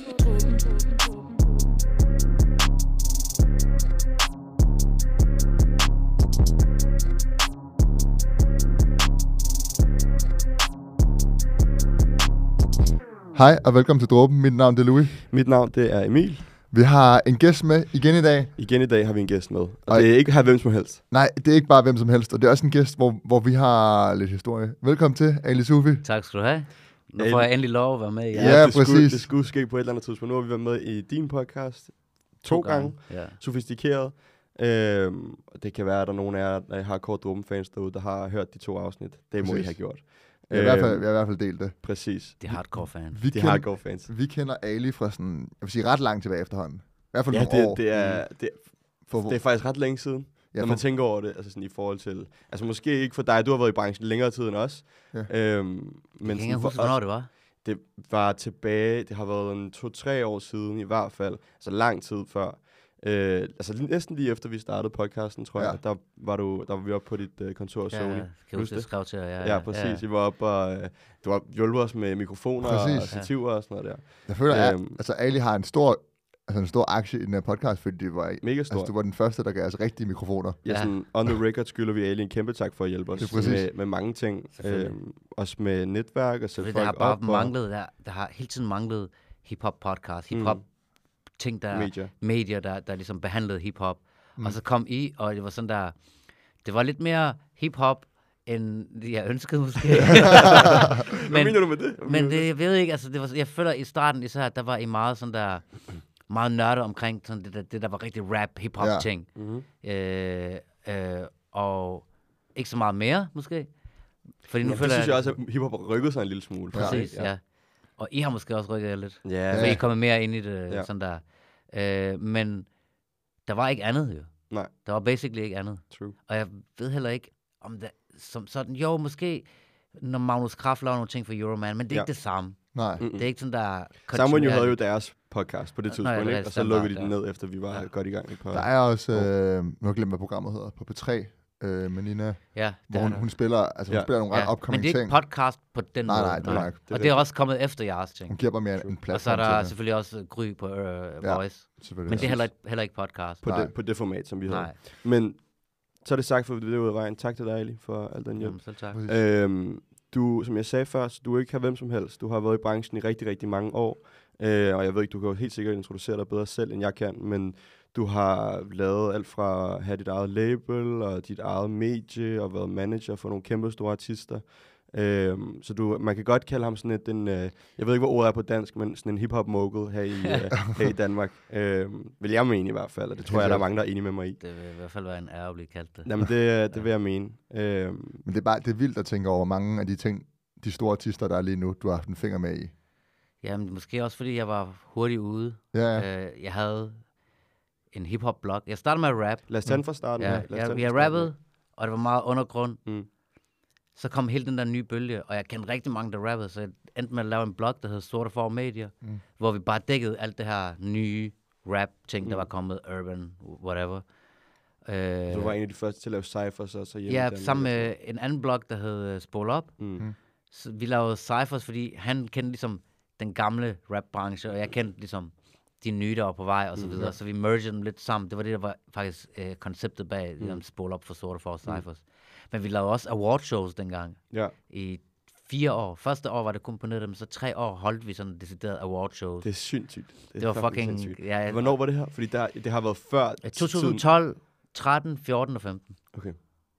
Hej og velkommen til Dråben. Mit navn er Louis. Mit navn det er Emil. Vi har en gæst med igen i dag. Igen i dag har vi en gæst med. Og det er ikke her hvem som helst. Nej, det er ikke bare hvem som helst. Og det er også en gæst, hvor vi har lidt historie. Velkommen til, Ali Sufi. Tak skal du have. Nu får jeg endelig lov at være med. Ja, præcis. Det skulle ske på et eller andet tidspunkt. Nu har vi været med i din podcast to gange. Ja. Sofistikeret. Det kan være, at der er nogen af jer, der har kort Dråben-fans derude, der har hørt de 2 afsnit. Det må I have gjort. Jeg har i hvert fald delt det. Præcis. De hardcore fans. Hardcore fans. Vi kender Ali fra sådan, jeg vil sige ret langt tilbage efterhånden. I hvert fald nogle år. Det er faktisk ret længe siden, når man tænker over det. Altså sådan i forhold til, altså måske ikke for dig, du har været i branchen længere tid end os. Ja. Men jeg kan huske, hvornår det var. Det var tilbage, det har været 2-3 år siden i hvert fald. Altså lang tid før. Altså næsten lige efter vi startede podcasten, tror jeg, der var vi oppe på dit kontor og Sony. Ja, kan du skrev til jer. Ja, præcis. Vi var oppe og du har hjulpet os med mikrofoner og stativer og sådan noget der. Jeg føler, at Ali har en stor aktie i den her podcast, fordi det var mega stor. Altså, du var den første, der gav os rigtige mikrofoner. Ja, sådan on the record skylder vi Ali en kæmpe tak for at hjælpe os med mange ting. Også med netværk og sætte folk op. Der har bare manglet, der har hele tiden manglet hip-hop podcast, hip-hop ting, medier der ligesom behandlede hiphop. Og så kom I, og det var sådan der, det var lidt mere hiphop, end jeg ønskede måske. Hvad mener du med det? Men det, jeg ved ikke, altså det var, jeg føler i starten især, der var I meget sådan der, meget nørdet omkring sådan det der var rigtig rap, hiphop ting. Og ikke så meget mere, måske. Fordi nu føler synes jeg også, at hiphop har rykket sig en lille smule. Præcis, ja. Og I har måske også rykket lidt. Ja. I er kommet mere ind i det, sådan der. Men der var ikke andet, jo. Nej. Der var basically ikke andet. True. Og jeg ved heller ikke, om det som sådan, jo, måske, når Magnus Kraft laver nogle ting for Euroman, men det er ikke det samme. Nej. Det er ikke sådan, der... Sammen jo havde jo deres podcast på det tidspunkt, ikke? Og så lukkede de den ned, efter vi var godt i gang. Der er også, nu har glemt, hvad programmet hedder, på P3, med Nina, hvor hun spiller, hun spiller nogle ret upcoming ting. Men det er ikke podcast på den måde. Nej. Og det er også kommet efter jeres ting. Hun giver bare mere en platform. Og så er der selvfølgelig også Gry på Voice. Men det er heller ikke podcast. På det format, som vi havde. Men så er det sagt, for vi er ude af vejen. Tak til dig, Ali, for al den hjælp. Selv tak. Du, som jeg sagde før, du er ikke her hvem som helst. Du har været i branchen i rigtig, rigtig mange år. Og jeg ved ikke, du kan jo helt sikkert introducere dig bedre selv, end jeg kan. Men du har lavet alt fra at have dit eget label og dit eget medie og været manager for nogle kæmpe store artister. Så man kan godt kalde ham sådan jeg ved ikke, hvad ordet er på dansk, men sådan en hip-hop mogul her i Danmark. Vil jeg mene i hvert fald, og det tror jeg, der er mange, der er enige med mig i. Det vil i hvert fald være en ære at blive kaldt det. Jamen, det vil jeg mene. Men det er vildt at tænke over mange af de ting, de store artister, der er lige nu, du har haft en finger med i. Jamen, måske også fordi jeg var hurtigt ude. Jeg havde en hip-hop-blog. Jeg startede med at rap. Lad os tage den fra starten. Jeg rappede, og det var meget undergrund. Så kom hele den der nye bølge, og jeg kendte rigtig mange, der rappede, så jeg endte med at lave en blog, der hed Sorte For Media, hvor vi bare dækkede alt det her nye rap-ting, der var kommet, urban, whatever. Du var en af de første til at lave cyphers også hjemme. Ja, sammen med en anden blog, der hed Spol Up. Så vi lavede cyphers, fordi han kendte ligesom den gamle rap-branche, og jeg kendte ligesom de nye, der var på vej, og så videre. Så vi mergede dem lidt sammen. Det var det, der var faktisk konceptet bag Spol Up for Sorte For cyphers. Men vi lavede også awardshows dengang. Ja. I 4 år. Første år var det kun på nettet, men så 3 år holdt vi sådan decideret awardshows. Det er sindssygt. Det var fucking... Ja, hvornår var det her? Fordi det har været før... 2012, 13, 14 og 15. Okay.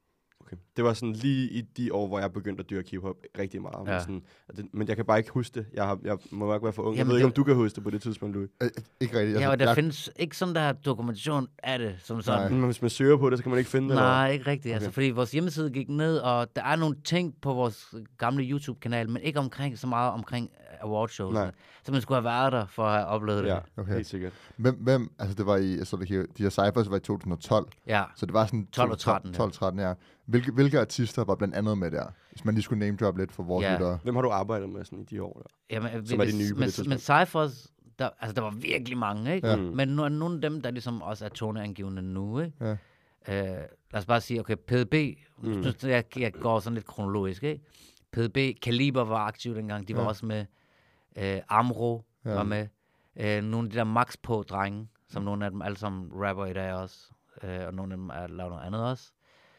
Det var sådan lige i de år, hvor jeg begyndte at dyrke hiphop rigtig meget. Ja. Men jeg kan bare ikke huske det. Jeg må ikke være for ung. Jeg ved ikke, om du kan huske det på det tidspunkt, Louis. Ikke rigtigt. Ja, og der findes ikke sådan der dokumentation af det, som sådan. Men hvis man søger på det, så kan man ikke finde det? Nej, ikke rigtigt. Okay. Altså, fordi vores hjemmeside gik ned, og der er nogle ting på vores gamle YouTube-kanal, men ikke så meget omkring awardshows. Så man skulle have været der for at have oplevet det. Ja, okay. Helt sikkert. Hvem, altså det var de her cyphers var i 2012. Ja. Så det var sådan 12 og 13. 12-13, ja. Hvilke artister var blandt andet med der? Hvis man lige skulle name drop lidt for vores lyttere. Hvem har du arbejdet med sådan i de år der? Jamen, som er de nye på det tidspunkt? Men cyphers, der var virkelig mange, ikke? Ja. Men nogle af dem, der ligesom også er toneangivende nu, ikke? Ja. Lad os bare sige, okay, PDB, jeg går sådan lidt kronologisk, ikke? PDB, Kaliber var aktiv dengang, de var også med. Amro var med. Nogle af de der Max På-drenge, som nogle af dem alle sammen rapper i dag også. Og nogle af dem er lavet noget andet også.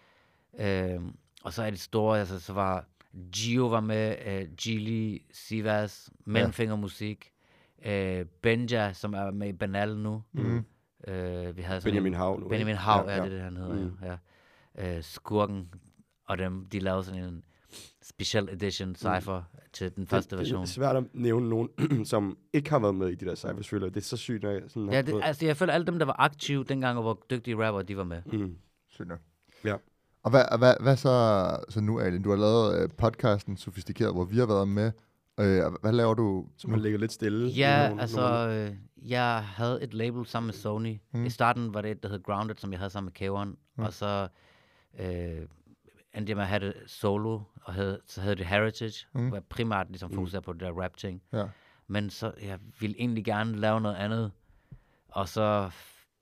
Og så er de store, altså så var Gio var med, Gili, Sivas, Mellemfinger Musik, Benja, som er med i Banal nu. Vi havde Benjamin Hav nu. Benjamin Hav, ja, det er det, han hedder. Ja. Skurken og dem, de lavede sådan en special edition cypher til den første version. Det er svært at nævne nogen, som ikke har været med i de der cyphers, føler jeg. Det er så sygt, når jeg sådan ja, altså jeg føler alle dem, der var aktive dengang, og hvor dygtige rapper, de var med. Sygt nok. Ja. Og hvad så nu, Ali? Du har lavet podcasten Sofistikeret, hvor vi har været med. Hvad laver du? Som man ligger lidt stille. Ja, jeg havde et label sammen med Sony. I starten var det et, der hed Grounded, som jeg havde sammen med K1. Og så endte jeg med at have det solo, og så havde det Heritage, hvor jeg primært ligesom fokuserede på det der rap-ting. Ja. Men så jeg ville egentlig gerne lave noget andet. Og så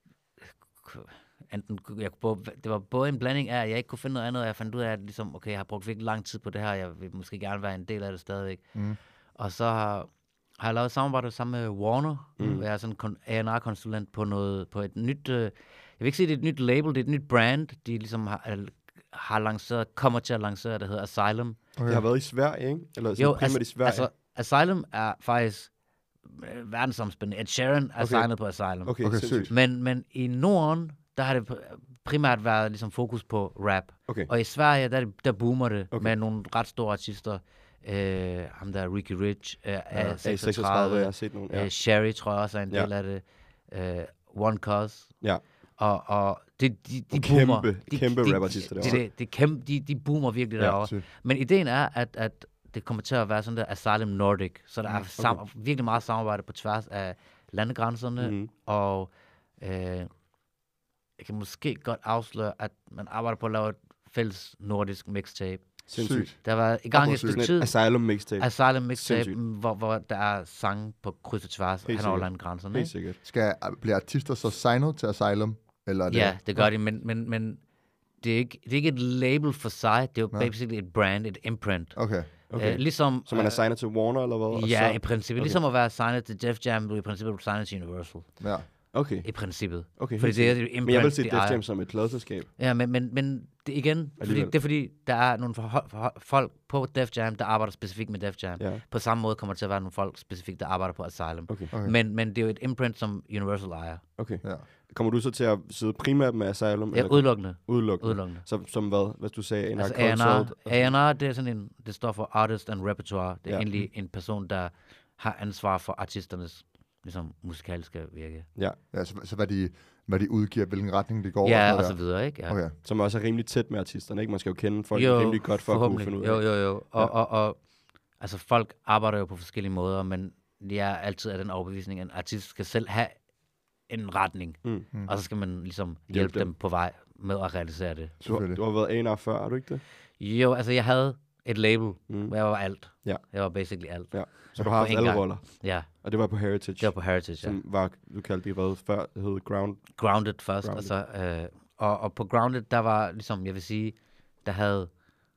det var både en blanding af, at jeg ikke kunne finde noget andet, og jeg fandt ud af, at ligesom, okay, jeg har brugt virkelig lang tid på det her, jeg vil måske gerne være en del af det stadigvæk. Og så har jeg lavet samarbejde sammen med Warner, hvor jeg er sådan en A&R-konsulent på et nyt, jeg vil ikke sige, det er et nyt label, det er et nyt brand, de ligesom har lanceret, kommer til at lancere, der hedder Asylum. Okay. Det har været i Sverige, ikke? Eller jo, primært i Sverige. Altså, Asylum er faktisk verdensomspændende. Ed Sheeran er signet på Asylum. Okay, sygt. Men i Norden, der har det primært været ligesom fokus på rap. Okay. Og i Sverige, der boomer det med nogle ret store artister. Ham der Ricky Rich, A36, jeg har set nogle. Sherry tror jeg også er en del af det. One Cuz. Ja. Og de boomer. Kæmpe rapartister derovre. De boomer virkelig derovre. Men ideen er, at det kommer til at være sådan der Asylum Nordic. Så der er virkelig meget samarbejde på tværs af landegrænserne. Og jeg kan måske godt afsløre, at man arbejder på at lave et fælles nordisk mixtape. Sindssygt. Der var i gang et stykke tid. Asylum mixtape. Asylum mixtape, hvor der er sange på kryds og tværs hen over landegrænserne. Helt sikkert. Bliver artister så signet til Asylum? Eller ja, det gør de, men det er ikke et label for sig. Det er jo basically et brand, et imprint. Okay. Ligesom, så man er signet til Warner, eller hvad? Ja, i princippet. Ligesom at være signet til Def Jam, du i princippet er signet til Universal. Ja. Okay. I princippet. Okay. Fordi det er imprint, men jeg vil se Def Jam som et pladeselskab. Ja, men det igen, det er fordi, der er nogle folk på Def Jam, der arbejder specifikt med Def Jam. Ja. På samme måde kommer der til at være nogle folk specifikt, der arbejder på Asylum. Okay. Men det er jo et imprint, som Universal ejer. Okay. Ja. Kommer du så til at sidde primært med Asylum? Ja, udelukkende. Udelukkende. Som hvad? Hvad du sagde? A&R, det er sådan det står for Artist and Repertoire. Det er egentlig en person, der har ansvar for artisternes ligesom musikalske virke. Ja, så hvad de udgiver, hvilken retning det går. Ja, og så videre, ikke? Ja. Okay. Som også er rimelig tæt med artisterne, ikke? Man skal jo kende folk rimelig godt for at kunne finde ud af. Jo. Og altså folk arbejder jo på forskellige måder, men de er altid af den overbevisning, at en artist skal selv have en retning, og så skal man ligesom hjælpe dem på vej med at realisere det. Du har været A&R før, har du ikke det? Jo, altså jeg havde et label, hvor jeg var alt. Ja. Jeg var basically alt. Ja. Så du har haft alle roller? Ja. Og det var på Heritage? Det var på Heritage, som var, du kaldte det hvad før, det hed Grounded først. Altså, og på Grounded, der var ligesom, jeg vil sige, der havde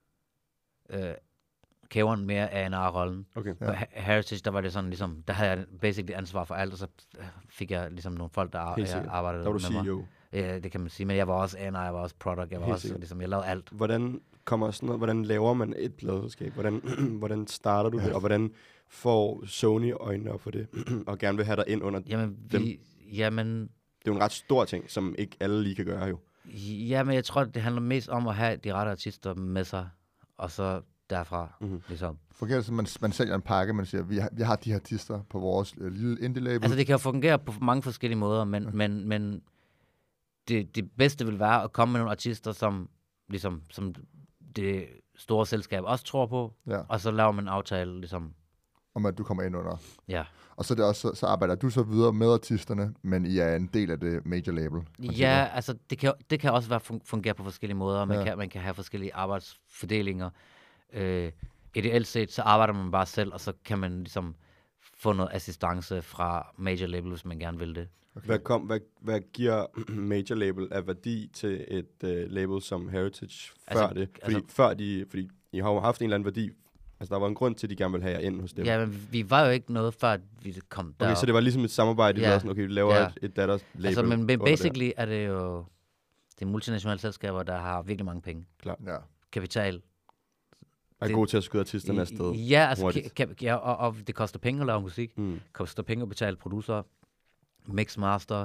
K1 mere A&R-rollen. Okay. På Heritage, der var det sådan ligesom, der havde jeg basically ansvar for alt, og så fik jeg ligesom nogle folk, der arbejdede med mig. CEO. Ja, det kan man sige, men jeg var også A&R, jeg var også product, jeg var også ligesom, jeg lavede alt. Hvordan laver man et pladeselskab? Hvordan starter du det, og hvordan får Sony øjnene op for det, og gerne vil have dig ind under dem? Jamen... Det er jo en ret stor ting, som ikke alle lige kan gøre jo. Jamen, jeg tror, det handler mest om at have de rette artister med sig, og så derfra, ligesom. Fungerer det, som man sælger en pakke, man siger, vi har de her artister på vores lille indie-label? Altså, det kan jo fungere på mange forskellige måder, men det bedste vil være at komme med nogle artister, som det store selskab også tror på, og så laver man en aftale, ligesom. Om at du kommer ind under. Ja. Og så, det også, så arbejder du så videre med artisterne, men I er en del af det major label. Ja, altså det kan også være fungere på forskellige måder. Man kan have forskellige arbejdsfordelinger. Ideelt set, så arbejder man bare selv, og så kan man ligesom få noget assistance fra major label, hvis man gerne vil det. Okay. Hvad giver major label af værdi til et label som Heritage før det? Fordi I har jo haft en eller anden værdi Altså, der var en grund til, at de gerne ville have jer ind hos dem. Ja, men vi var jo ikke noget, før vi kom derop. Okay, så det var ligesom et samarbejde, de lavede sådan, okay, vi laver et datterlabel. Altså, men basically er det jo det er multinationale selskaber, der har virkelig mange penge. Klar. Ja. Kapital. Er god til at skyde artisterne afsted. Ja, altså, og det koster penge at lave musik. Koster penge at betale producer, mixmaster,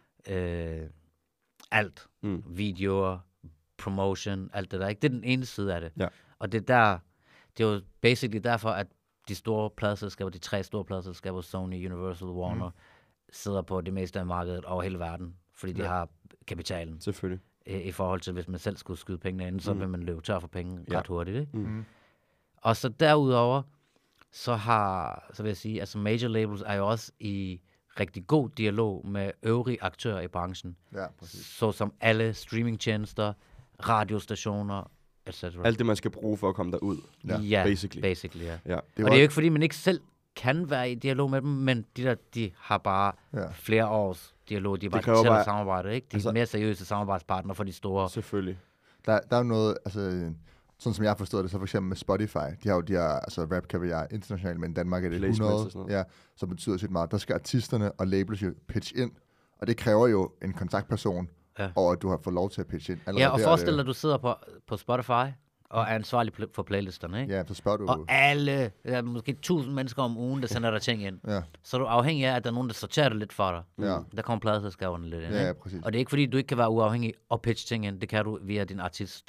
alt. Videoer, promotion, alt det der. Ikke? Det er den ene side af det. Ja. Og det er jo basically derfor, at de store pladeselskaber, de 3 store pladeselskaber, Sony, Universal, Warner, sidder på det meste af markedet over hele verden. Fordi de har kapitalen. Selvfølgelig. I forhold til, hvis man selv skulle skyde pengene ind, så vil man løbe tør for penge ret hurtigt. Ikke? Og så derudover, så vil jeg sige, altså major labels er jo også i rigtig god dialog med øvrige aktører i branchen. Ja, præcis. Såsom alle streamingtjenester, radiostationer, etc. Alt det, man skal bruge for at komme derud. Ja, basically, ja. Og det er jo ikke, fordi man ikke selv kan være i dialog med dem, men de har bare flere års dialog. De er bare tæt samarbejde, ikke? De er mere seriøse samarbejdspartnere for de store. Selvfølgelig. Der er jo noget, altså, sådan som jeg har forstået det, så for eksempel med Spotify, de har altså rap caviar internationalt, men i Danmark er det 100, så betyder det meget. Der skal artisterne og labels jo pitch ind, og det kræver jo en kontaktperson, og at du har fået lov til at pitch ind. Allerede og forestil dig, at du sidder på Spotify, og er ansvarlig for playlisterne, ikke? Ja, så spørger du. Og alle, der er måske 1000 mennesker om ugen, der sender dig ting ind. Så er du afhængig af, at der er nogen, der sorterer det lidt for dig. Der kommer pladeselskaberne lidt ind, ikke? Ja, præcis. Og det er ikke fordi, du ikke kan være uafhængig og pitch ting ind. Det kan du via din artist,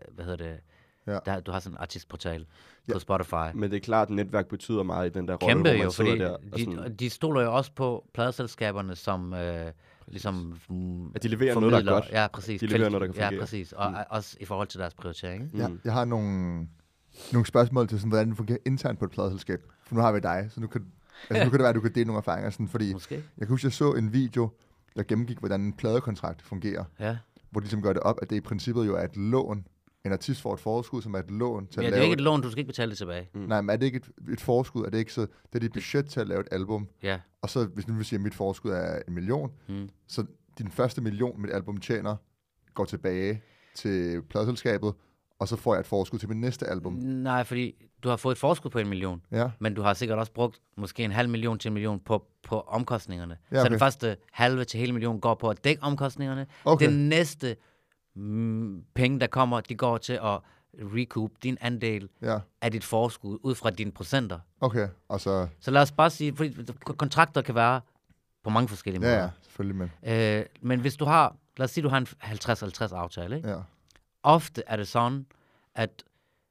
du har sådan en artistportal på Spotify. Men det er klart, at netværk betyder meget i den der rolle, kæmpe hvor man jo, fordi der. De stoler jo også på pladeselskaberne som ligesom... At de leverer noget, der er godt. Ja, præcis. De leverer noget, der kan fungere. Ja, præcis. Og også i forhold til deres prioritering. Ja, jeg har nogle spørgsmål til, sådan, hvordan det fungerer internt på et pladeselskab. For nu har vi dig, så nu kan det være, at du kan dele nogle erfaringer. Sådan, fordi måske. Jeg kan huske, jeg så en video, der gennemgik, hvordan en pladekontrakt fungerer. Ja. Hvor de ligesom gør det op, at det i princippet jo er et lån. En artist får et forskud, som er et lån til at lave... det er ikke et lån, du skal ikke betale det tilbage. Nej, men er det ikke et forskud? Er det ikke så... Det er dit budget til at lave et album. Ja. Og så, hvis nu vil sige, at mit forskud er 1 million, så din første million, mit album tjener, går tilbage til pladeselskabet, og så får jeg et forskud til mit næste album. Nej, fordi du har fået et forskud på 1 million, men du har sikkert også brugt måske 500.000 til 1 million på omkostningerne. Ja, okay. Så den første halve til hele million går på at dække omkostningerne. Okay. Den næste penge, der kommer, de går til at recoup din andel af dit forskud ud fra dine procenter. Okay, og så lad os bare sige, fordi kontrakter kan være på mange forskellige måder. Ja, selvfølgelig. Men hvis du har, lad os sige, du har en 50-50 aftale, ikke? Ja. Ofte er det sådan, at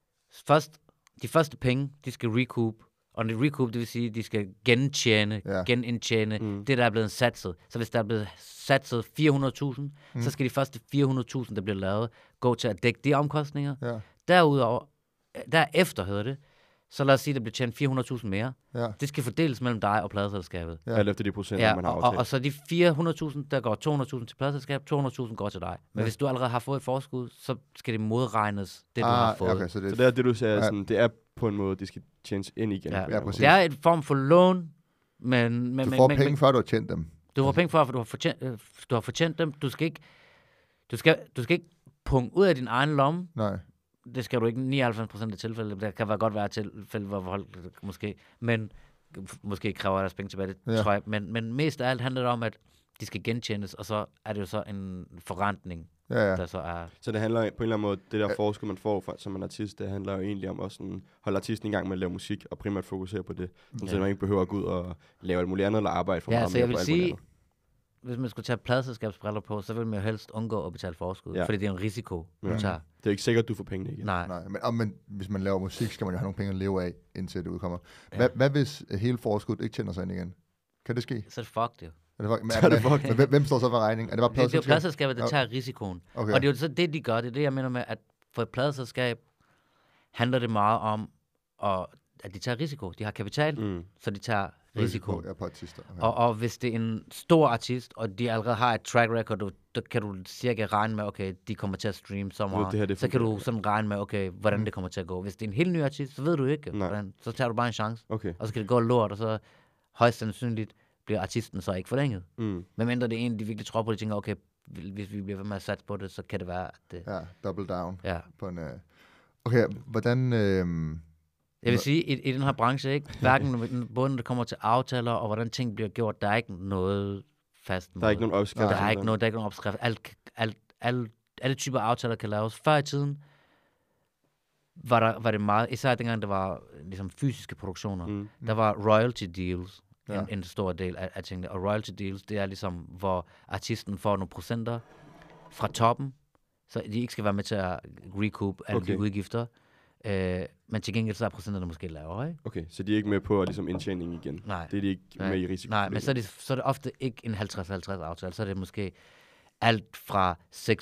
de første penge, de skal recoup, og det recoup, det vil sige, at de skal genindtjene det, der er blevet satset. Så hvis der er blevet satset 400.000, så skal de første 400.000, der bliver lavet, gå til at dække de omkostninger. Ja. Derudover, derefter hedder det, så lad os sige, at der bliver tjent 400.000 mere. Ja. Det skal fordeles mellem dig og pladeselskabet. Ja, alt efter de procenter, man har aftalt. Og så de 400.000, der går 200.000 til pladeselskabet, 200.000 går til dig. Men hvis du allerede har fået et forskud, så skal det modregnes, det du har fået. Okay, så det er det, du siger, sådan, det er på en måde, det skal tjenes ind igen. Ja, det er et form for lån, men... Du får penge, før du har tjent dem. Du får penge, før du har fortjent dem. Du skal ikke punge ud af din egen lomme. Nej. Det skal du ikke 99% af tilfælde. Der kan godt være tilfælde, hvor folk måske... Men måske kræver deres penge tilbage, det tror jeg. Men mest af alt handler det om, at de skal gentjenes, og så er det jo så en forrentning, der så er... Så det handler på en eller anden måde, det der forskud, man får som en artist, det handler jo egentlig om at sådan, holde artisten i gang med at lave musik, og primært fokusere på det. Så man ikke behøver at gå ud og lave alt muligt andet, eller arbejde for meget så jeg vil sige, hvis man skulle tage pladeselskabsbriller på, så vil man jo helst undgå at betale forskud, fordi det er en risiko, du tager. Det er ikke sikkert, at du får pengene igen. Nej. Men hvis man laver musik, skal man jo have nogle penge at leve af, indtil det udkommer. Hvad hvis hele forskuddet ikke tjener sig ind igen? Kan det ske? Så er det fucked, jo. Men hvem står så for regningen? Er det bare pladeselskabet? Det er jo pladeselskabet, der tager risikoen. Okay. Og det er jo så det, de gør. Det er det, jeg mener med, at for et pladeselskab handler det meget om, at de tager risiko. De har kapital, så de tager risiko. Ja, på artister. Okay. Og hvis det er en stor artist, og de allerede har et track record, så kan du cirka regne med, okay, de kommer til at streame så meget. Så kan du sådan regne med, okay, hvordan det kommer til at gå. Hvis det er en helt ny artist, så ved du ikke, hvordan. Så tager du bare en chance. Okay. Og så kan det gå lort, og så højst sandsynligt bliver artisten så ikke forlænget. Men mindre det er en, de virkelig tror på, de tænker, okay, hvis vi bliver ved med at satse på det, så kan det være, at det... Ja, double down. Ja. På en, okay, hvordan... Jeg vil sige, i den her branche, ikke? Hverken både når det kommer til aftaler, og hvordan ting bliver gjort, der er ikke noget fast måde. Der er ikke nogen opskrift. Der er ikke nogen opskrift. Alle typer aftaler kan laves. Før i tiden var det meget, især dengang der var ligesom fysiske produktioner, der var royalty deals en stor del af tingene. Og royalty deals, det er ligesom, hvor artisten får nogle procenter fra toppen, så de ikke skal være med til at recoup alle de udgifter. Men til gengæld så er procenterne måske lavere, ikke? Okay, så de er ikke med på ligesom indtjening igen? Nej. Det er de ikke med i risiko? Nej, men så er det ofte ikke en 50-50 aftale, så er det måske alt fra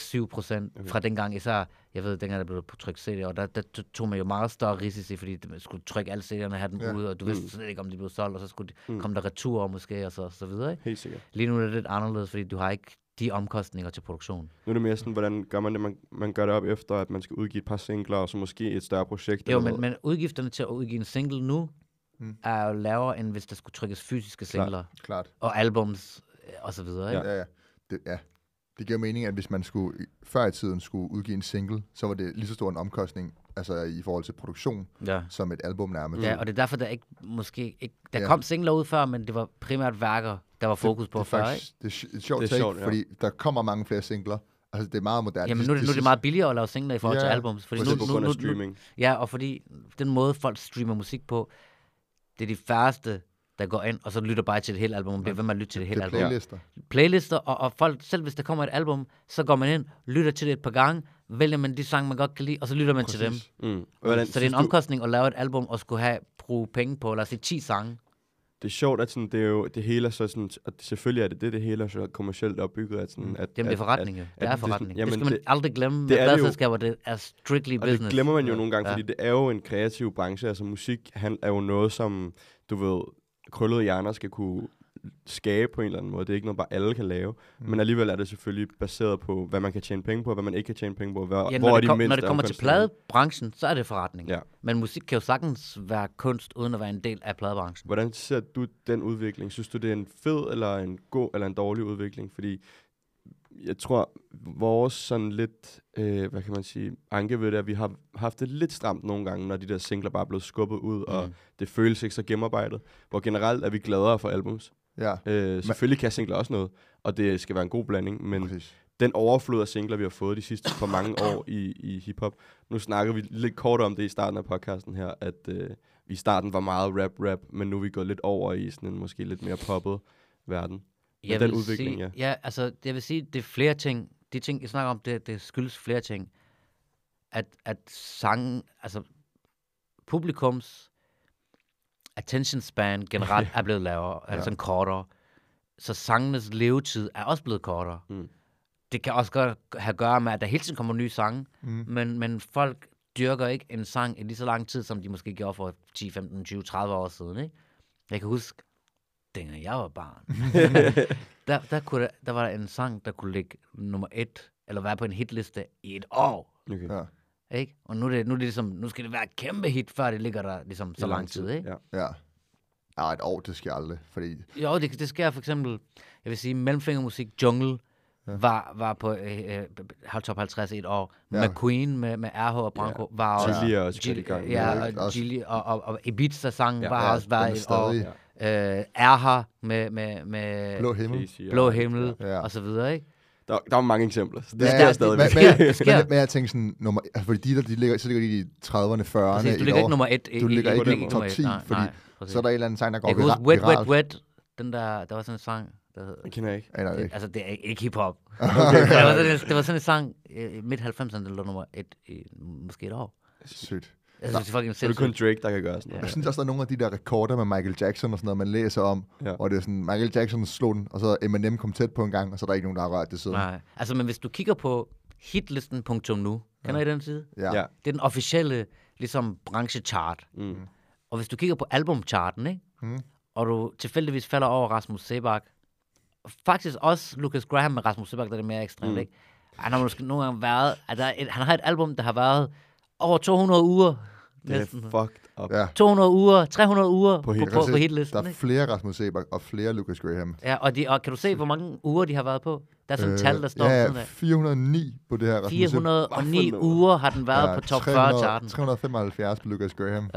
6-7% fra dengang, især, jeg ved, dengang der blev trykt CD'er, og der tog man jo meget større risici, fordi man skulle trykke alle CD'erne og have dem ud, og du vidste slet ikke, om de blev solgt, og så skulle komme der returer måske, og så videre, ikke? Helt sikkert. Lige nu er det lidt anderledes, fordi du har ikke de omkostninger til produktion. Nu er det mere sådan, hvordan gør man det? Man gør det op efter, at man skal udgive et par singler, og så måske et større projekt. Jo, men udgifterne til at udgive en single nu, er jo lavere, end hvis der skulle trykkes fysiske singler. Klart. Og albums, og så videre, ikke? Ja. Det giver mening, at hvis man før i tiden skulle udgive en single, så var det lige så stor en omkostning, altså i forhold til produktion, som et album nærmest. Ja, og det er derfor, der kom singler ud før, men det var primært værker, der var fokus på før, ikke? Det er sjovt, fordi der kommer mange flere singler. Altså, det er meget moderne. Jamen, nu er det meget billigere at lave singler i forhold til albums. Fordi på grund af streaming. Ja, og fordi den måde, folk streamer musik på, det er de færreste, der går ind, og så lytter bare til et helt album, og bliver ved med at lytte til et helt album. Playlister, og folk, selv hvis der kommer et album, så går man ind, lytter til det et par gange, vælger man de sange, man godt kan lide, og så lytter man til dem. Så det er en omkostning at lave et album, og skulle bruge penge på, lad os sige 10 sange. Det er sjovt, at sådan, det hele er så sådan, at selvfølgelig er det hele er så kommercielt opbygget, at sådan, at... Jamen, det er forretning, jo. Det er forretning. Det skal man aldrig glemme med pladselskaber, det er strictly business. Og det glemmer man jo nogle gange, fordi det er jo en kreativ branche, altså musik er jo noget, som, du ved, krøllede hjerner skal kunne skabe på en eller anden måde. Det er ikke noget, bare alle kan lave. Men alligevel er det selvfølgelig baseret på, hvad man kan tjene penge på, og hvad man ikke kan tjene penge på. Hvor er de mindste når det kommer til pladebranchen, så er det forretning. Ja. Men musik kan jo sagtens være kunst, uden at være en del af pladebranchen. Hvordan ser du den udvikling? Synes du, det er en fed, eller en god, eller en dårlig udvikling? Fordi jeg tror, vores sådan lidt, hvad kan man sige, anke ved det, at vi har haft det lidt stramt nogle gange, når de der singler bare er blevet skubbet ud, og det føles ikke så gennemarbejdet. Hvor generelt er vi gladere for albums. Ja. Selvfølgelig kan singler også noget, og det skal være en god blanding, men den overflod af singler, vi har fået de sidste for mange år i hiphop. Nu snakker vi lidt kort om det i starten af podcasten her, at vi i starten var meget rap, men nu er vi gået lidt over i sådan en måske lidt mere poppet verden. Jeg vil sige, det er flere ting. De ting, jeg snakker om, det skyldes flere ting. At sangen, altså publikums attention span generelt er blevet lavere, altså kortere. Så sangenes levetid er også blevet kortere. Det kan også godt have at gøre med, at der hele tiden kommer nye sange, men folk dyrker ikke en sang i lige så lang tid, som de måske gjorde for 10, 15, 20, 30 år siden. Ikke? Jeg kan huske, dengang jeg var barn, der var der en sang, der kunne ligge nummer 1, eller være på en hitliste i et år. Okay. Ja. Ikke? Og nu er det ligesom, nu skal det være et kæmpe hit, før det ligger der ligesom så lang tid, ikke? Ja. Ja, et år, det sker aldrig, fordi... Jo, det sker for eksempel, jeg vil sige, Mellemfingermusik Jungle var på top 50 i et år. McQueen med RH og Branko var også... Gilly også i gang. Ja, og Gilly og Ibiza-sang var også været et år. RH med Blå Himmel og så videre, ikke? Der var mange eksempler, så det sker stadig. Men jeg tænker sådan, fordi de ligger i 30'erne, 40'erne. Præcis, du ligger ikke nummer 1. Du ligger ikke i top 10, fordi så er der en eller anden sang, der går viralt. Jeg kan huske Wet, den der var sådan en sang, der hed... Det kender jeg ikke. Altså, det er ikke hiphop. Det var sådan en sang, midt-90'erne, der lå nummer 1 i måske et år. Sygt. Så er det kun Drake, der kan gøre sådan noget. Jeg synes også, der er nogle af de der rekorder med Michael Jackson og sådan noget, man læser om, og det er sådan, Michael Jackson slog den, og så Eminem kom tæt på en gang, og så er der ikke nogen, der har rørt det siden. Nej, altså, men hvis du kigger på hitlisten.nu, kender I den side? Ja. Det er den officielle, ligesom, branchechart. Og hvis du kigger på albumcharten, ikke? Og du tilfældigvis falder over Rasmus Seebach, faktisk også Lucas Graham med Rasmus Seebach, der er det mere ekstremt, ikke? Han har måske nogle gange været, han har et album, der har været over 200 uger. Næsten. Det er fucked up. Ja. 200 uger, 300 uger på hitlisten. Der er flere Rasmus Seebach og flere Lucas Graham. Ja, og kan du se, hvor mange uger de har været på? Der er sådan et tal, der står sådan der. 409 på det her Rasmus 409 uger har den været på top 40-charten. 375 på Lucas Graham. Ja.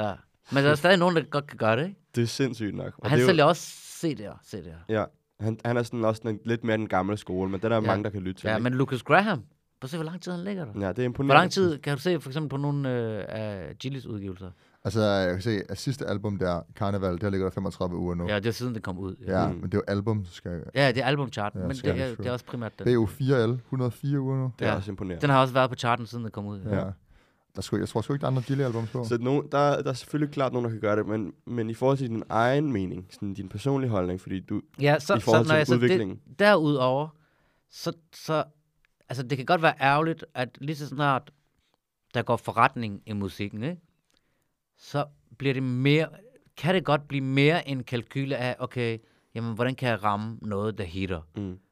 Men der er stadig nogen, der godt kan gøre det, ikke? Det er sindssygt nok. Og han sælger også CD'er. Ja, han er sådan også lidt mere den gamle skole, men det er der mange, der kan lytte til. Ja, men Lucas Graham, prøv at se, hvor lang tid han ligger der. Ja, det er imponerende. Hvor lang tid kan du se for eksempel på nogle af Gillies udgivelser? Altså, jeg kan se, at sidste album der, Carnival, der ligger der 35 uger nu. Ja, det er siden det kom ud. Ja, men det er jo album, så skal... Ja, det er albumcharten, men det er også primært den. BO4L, 104 uger nu. Det er også imponerende. Den har også været på charten, siden det kom ud. Ja. Jeg tror sgu ikke, der er andre Gilly-albums på. Så der er selvfølgelig klart nogen, der kan gøre det, men i forhold til din egen mening, sådan din personlige holdning, fordi du ja, i forhold til udviklingen. Derudover, så altså det kan godt være ærgerligt, at lige så snart der går forretning i musikken, ikke? Så bliver det mere, kan det godt blive mere en kalkyle af, okay, jamen hvordan kan jeg ramme noget, der hitter?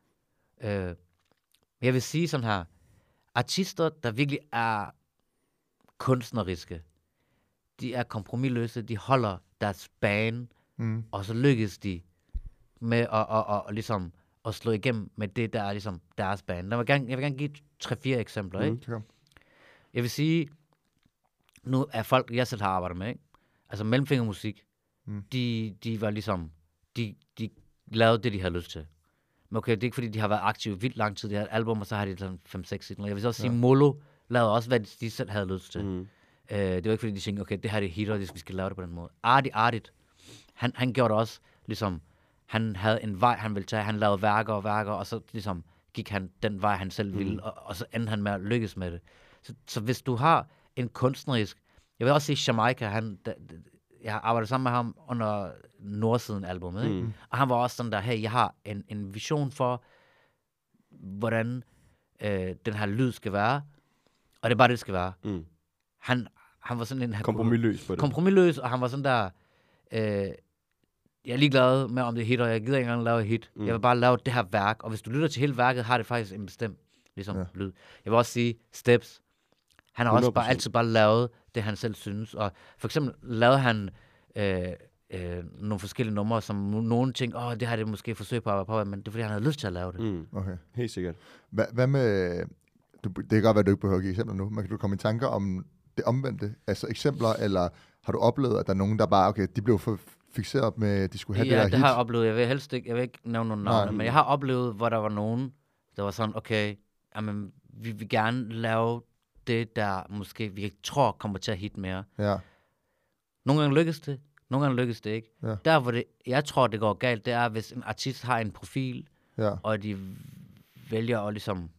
Jeg vil sige sådan her, artister, der virkelig er kunstneriske, de er kompromisløse, de holder deres bane, og så lykkes de med at ligesom at slå igennem med det, der er ligesom deres bane. Jeg vil gerne give 3-4 eksempler, ikke? Okay. Jeg vil sige, nu er folk, jeg selv har arbejdet med, ikke? Altså mellemfingermusik, de var ligesom, de lavede det, de havde lyst til. Men okay, det er ikke fordi, de har været aktive vildt lang tid, de har et album, og så har de sådan 5-6 singler. Jeg vil også sige, Molo lavede også, hvad de selv havde lyst til. Det var ikke fordi, de tænkte, okay, det her det hitter, vi skal lave det på den måde. Artigt. Han gjorde det også, ligesom, han havde en vej, han ville tage, han lavede værker, og så ligesom gik han den vej, han selv ville, og så endte han med at lykkes med det. Så hvis du har en kunstnerisk, jeg vil også sige Jamaica, jeg har arbejdet sammen med ham under Nordsiden-albummet, ikke? Og han var også sådan der, hey, jeg har en vision for, hvordan den her lyd skal være, og det er bare det skal være. Han var sådan en... Kompromisløs på det. Kompromisløs, og han var sådan der... jeg er ligeglad med, om det hitter, jeg gider ikke engang lave et hit. Jeg vil bare lave det her værk, og hvis du lytter til hele værket, har det faktisk en bestemt lyd. Jeg vil også sige, Steps, han har 100%. Også altid bare lavet det, han selv synes, og for eksempel lavede han nogle forskellige numre, som nogen tænkte, det har det måske forsøgt på, men det er fordi, han havde lyst til at lave det. Okay, helt sikkert. Hvad med... Det kan godt være, at du ikke behøver at give eksempler nu, men kan du komme i tanker om det omvendte? Altså eksempler, eller har du oplevet, at der er nogen, der bare, okay, de blev for fixeret med, at de skulle have det der hit? Ja, det har jeg oplevet. Jeg vil ikke nævne nogen navne, men jeg har oplevet, hvor der var nogen, der var sådan, okay, jamen, vi vil gerne lave det, der måske vi tror kommer til at hit mere. Ja. Nogle gange lykkes det, nogle gange lykkes det ikke. Ja. Der, hvor jeg tror, det går galt, det er, hvis en artist har en profil, og de vælger at ligesom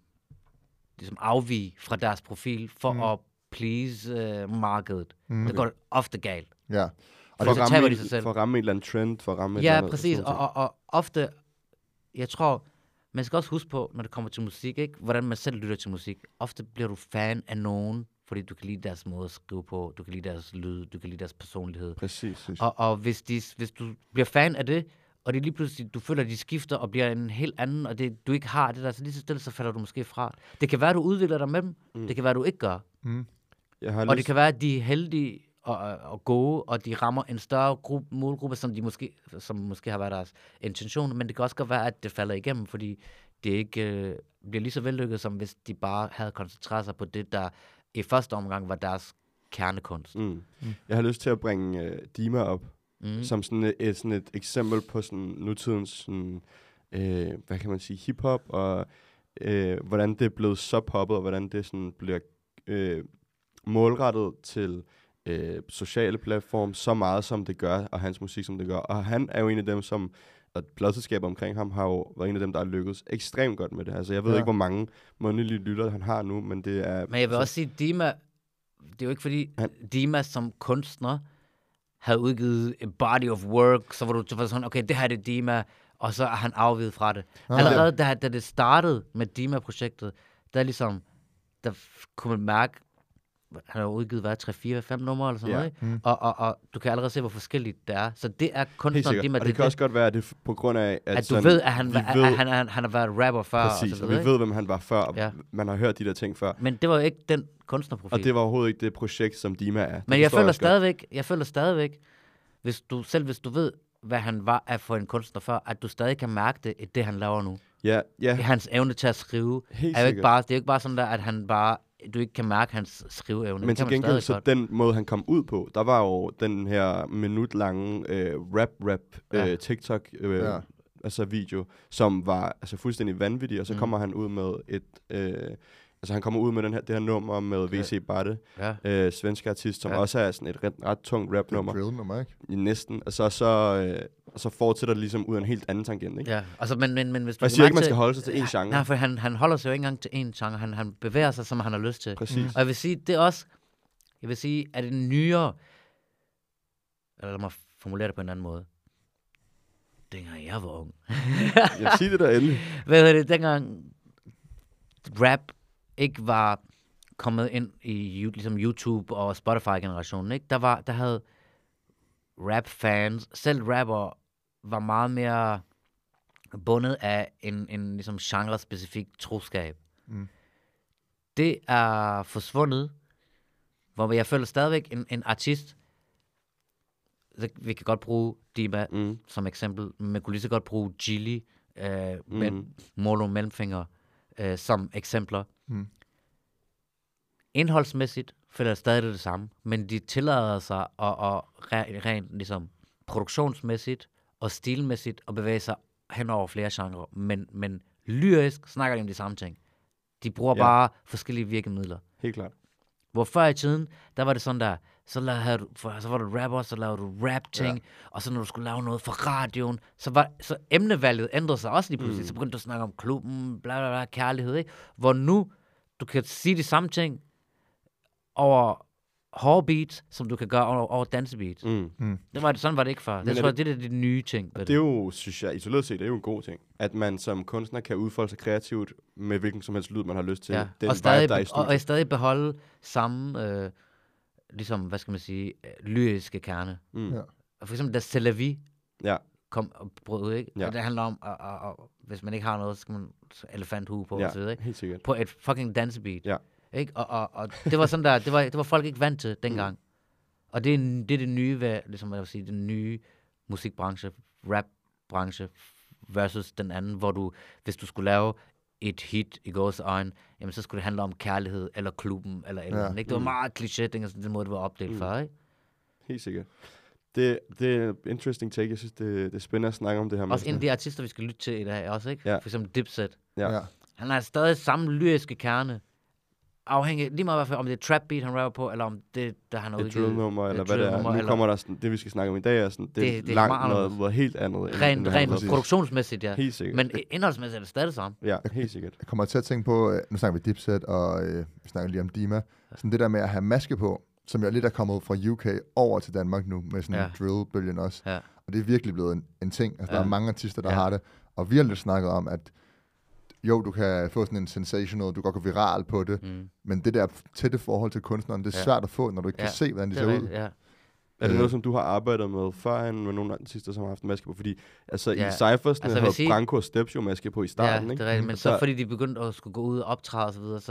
afvige fra deres profil for at please markedet. Det går ofte galt. Ja. Og for at ramme en eller anden trend, for at ramme et eller andet. Ja, præcis. Og ofte, jeg tror, man skal også huske på, når det kommer til musik, ikke? Hvordan man selv lytter til musik. Ofte bliver du fan af nogen, fordi du kan lide deres måde at skrive på, du kan lide deres lyd, du kan lide deres personlighed. Præcis. Og hvis du bliver fan af det, og det er lige pludselig, du føler, at de skifter og bliver en helt anden, og det, du ikke har det der, så lige så stille, så falder du måske fra. Det kan være, at du udvikler dig med dem. Det kan være, at du ikke gør. Og det kan være, at de er heldige og gode, og de rammer en større målgruppe, som måske har været deres intention, men det kan også godt være, at det falder igennem, fordi det ikke bliver lige så vellykket, som hvis de bare havde koncentreret sig på det, der i første omgang var deres kernekunst. Jeg har lyst til at bringe Dima op, som sådan et eksempel på sådan nutidens sådan, hvad kan man sige, hiphop, og hvordan det er blevet så poppet, og hvordan det sådan bliver målrettet til sociale platforme så meget, som det gør, og hans musik, som det gør. Og han er jo en af dem, som, og pladselskaber omkring ham, har jo været en af dem, der har lykkedes ekstremt godt med det. Altså, jeg ved ikke, hvor mange månedlige lyttere han har nu, men det er... Men jeg vil også sige, Dima, det er jo ikke fordi, Dima som kunstner havde udgivet et body of work, så var du sådan, okay, det her er det Dima, og så er han afviget fra det. Allerede da det startede med Dima-projektet, der kunne man mærke, han har udgivet 3-4-5 numre eller sådan noget, ikke? Og du kan allerede se, hvor forskelligt det er. Så det er kunstneren Dima. Og det kan også godt være, at det på grund af, at du ved, at han har været rapper før. Præcis, og vi ved, hvem han var før, og man har hørt de der ting før. Men det var jo ikke den kunstnerprofil. Og det var overhovedet ikke det projekt, som Dima er. Men jeg føler stadigvæk, hvis du ved, hvad han var for en kunstner før, at du stadig kan mærke det i det, han laver nu. Ja. Hans evne til at skrive er jo ikke bare, det er jo ikke bare sådan der, at han bare du ikke kan mærke hans skriveevne. Men til gengæld, så den måde, han kom ud på, der var jo den her minutlange TikTok altså video, som var altså fuldstændig vanvittig, og så kommer han ud med han kommer ud med det her nummer med VC Barde, svensk artist, som også er sådan et ret tungt rap-nummer. Det er drill-nummer, ikke? Næsten. Altså, så fortsætter det ligesom ud af en helt anden tangent, ikke? Ja, altså, men hvis du... Jeg siger ikke, man skal holde sig til én genre. Nej, for han holder sig jo ikke engang til én genre. Han bevæger sig, som han har lyst til. Præcis. Og jeg vil sige, det er også... Jeg vil sige, at det nyere... Eller lad mig formulere det på en anden måde. Dengang jeg var ung. Jeg siger det der endelig. Hvad hedder det? Dengang rap ikke var kommet ind i ligesom YouTube og Spotify-generationen, ikke? Der havde rap-fans, selv rapper, var meget mere bundet af en ligesom genre-specifik troskab. Det er forsvundet, hvor jeg føler stadigvæk en artist, vi kan godt bruge Dima som eksempel, men man kunne lige så godt bruge Gilly, Molo Mellemfinger som eksempler. Indholdsmæssigt føler jeg stadig det samme, men de tillader sig at rent ligesom produktionsmæssigt og stilmæssigt at bevæge sig hen over flere genrer, men lyrisk snakker de om de samme ting. De bruger bare forskellige virkemidler. Helt klart. Hvor før i tiden, der var det sådan der, så var du rapper, så lavede du rap-ting, og så når du skulle lave noget for radioen, så emnevalget ændrede sig også lige pludselig. Så begyndte du at snakke om klubben, bla bla bla, kærlighed, ikke? Hvor nu, du kan sige de samme ting over hårde beats, som du kan gøre over dansebeats. Sådan var det ikke før. Det tror jeg, det er de nye ting. Det er jo, synes jeg, isoleret set, det er jo en god ting. At man som kunstner kan udfolde sig kreativt med hvilken som helst lyd, man har lyst til. Ja. Den og, stadig, vibe, der er i studiet. og stadig beholde samme, ligesom, hvad skal man sige, lyriske kerne. For eksempel, da C'est la vie kom og brød ud, ikke? Og det handler om, hvis man ikke har noget, så skal man elefanthue på, og så videre, ikke? Helt sikkert. På et fucking dansebeat. Ja. Ikke? Og det var sådan der, det var folk ikke vant til dengang. Og det er det nye ved, ligesom jeg vil sige, den nye musikbranche, rapbranche versus den anden, hvor du, hvis du skulle lave et hit i gåseøjne, jamen så skulle det handle om kærlighed, eller klubben, eller et eller andet, ikke? Det var meget kliché, den måde, det var opdelt for, ikke? Helt sikkert. Det er interesting take. Jeg synes, det er spændende at snakke om det her. Også en af de artister, vi skal lytte til i dag, også, ikke? Ja. For eksempel Dipset. Ja. Han har stadig samme lyriske kerne, afhængig, lige meget om det er trap beat, han rapper på, eller om det, der han har udgivet. Et drill-nummer, eller hvad det er. Nu kommer der sådan, det vi skal snakke om i dag, er sådan, det er langt noget helt andet. Rent produktionsmæssigt, ja. Helt sikkert. Men indholdsmæssigt er det stadig det samme. Ja, helt sikkert. Jeg kommer til at tænke på, nu snakker vi Dipset, og vi snakker lige om Dima. Sådan det der med at have maske på, som jeg lidt er kommet fra UK over til Danmark nu, med sådan en drill-bølgen også. Ja. Og det er virkelig blevet en ting. Altså, der er mange artister, der har det. Og vi har lidt snakket om, at jo, du kan få sådan en sensational, du går viral på det, men det der tætte forhold til kunstneren, det er svært at få, når du ikke kan se, hvordan de ser ud. Ja. Er det noget, som du har arbejdet med førhen med nogle artister, som har haft maske på? Fordi altså, i Cyphers, havde Branko og Steps jo maske på i starten, ja, ikke? Det er rigtigt, men så fordi de begyndte at skulle gå ud og optræde og så videre,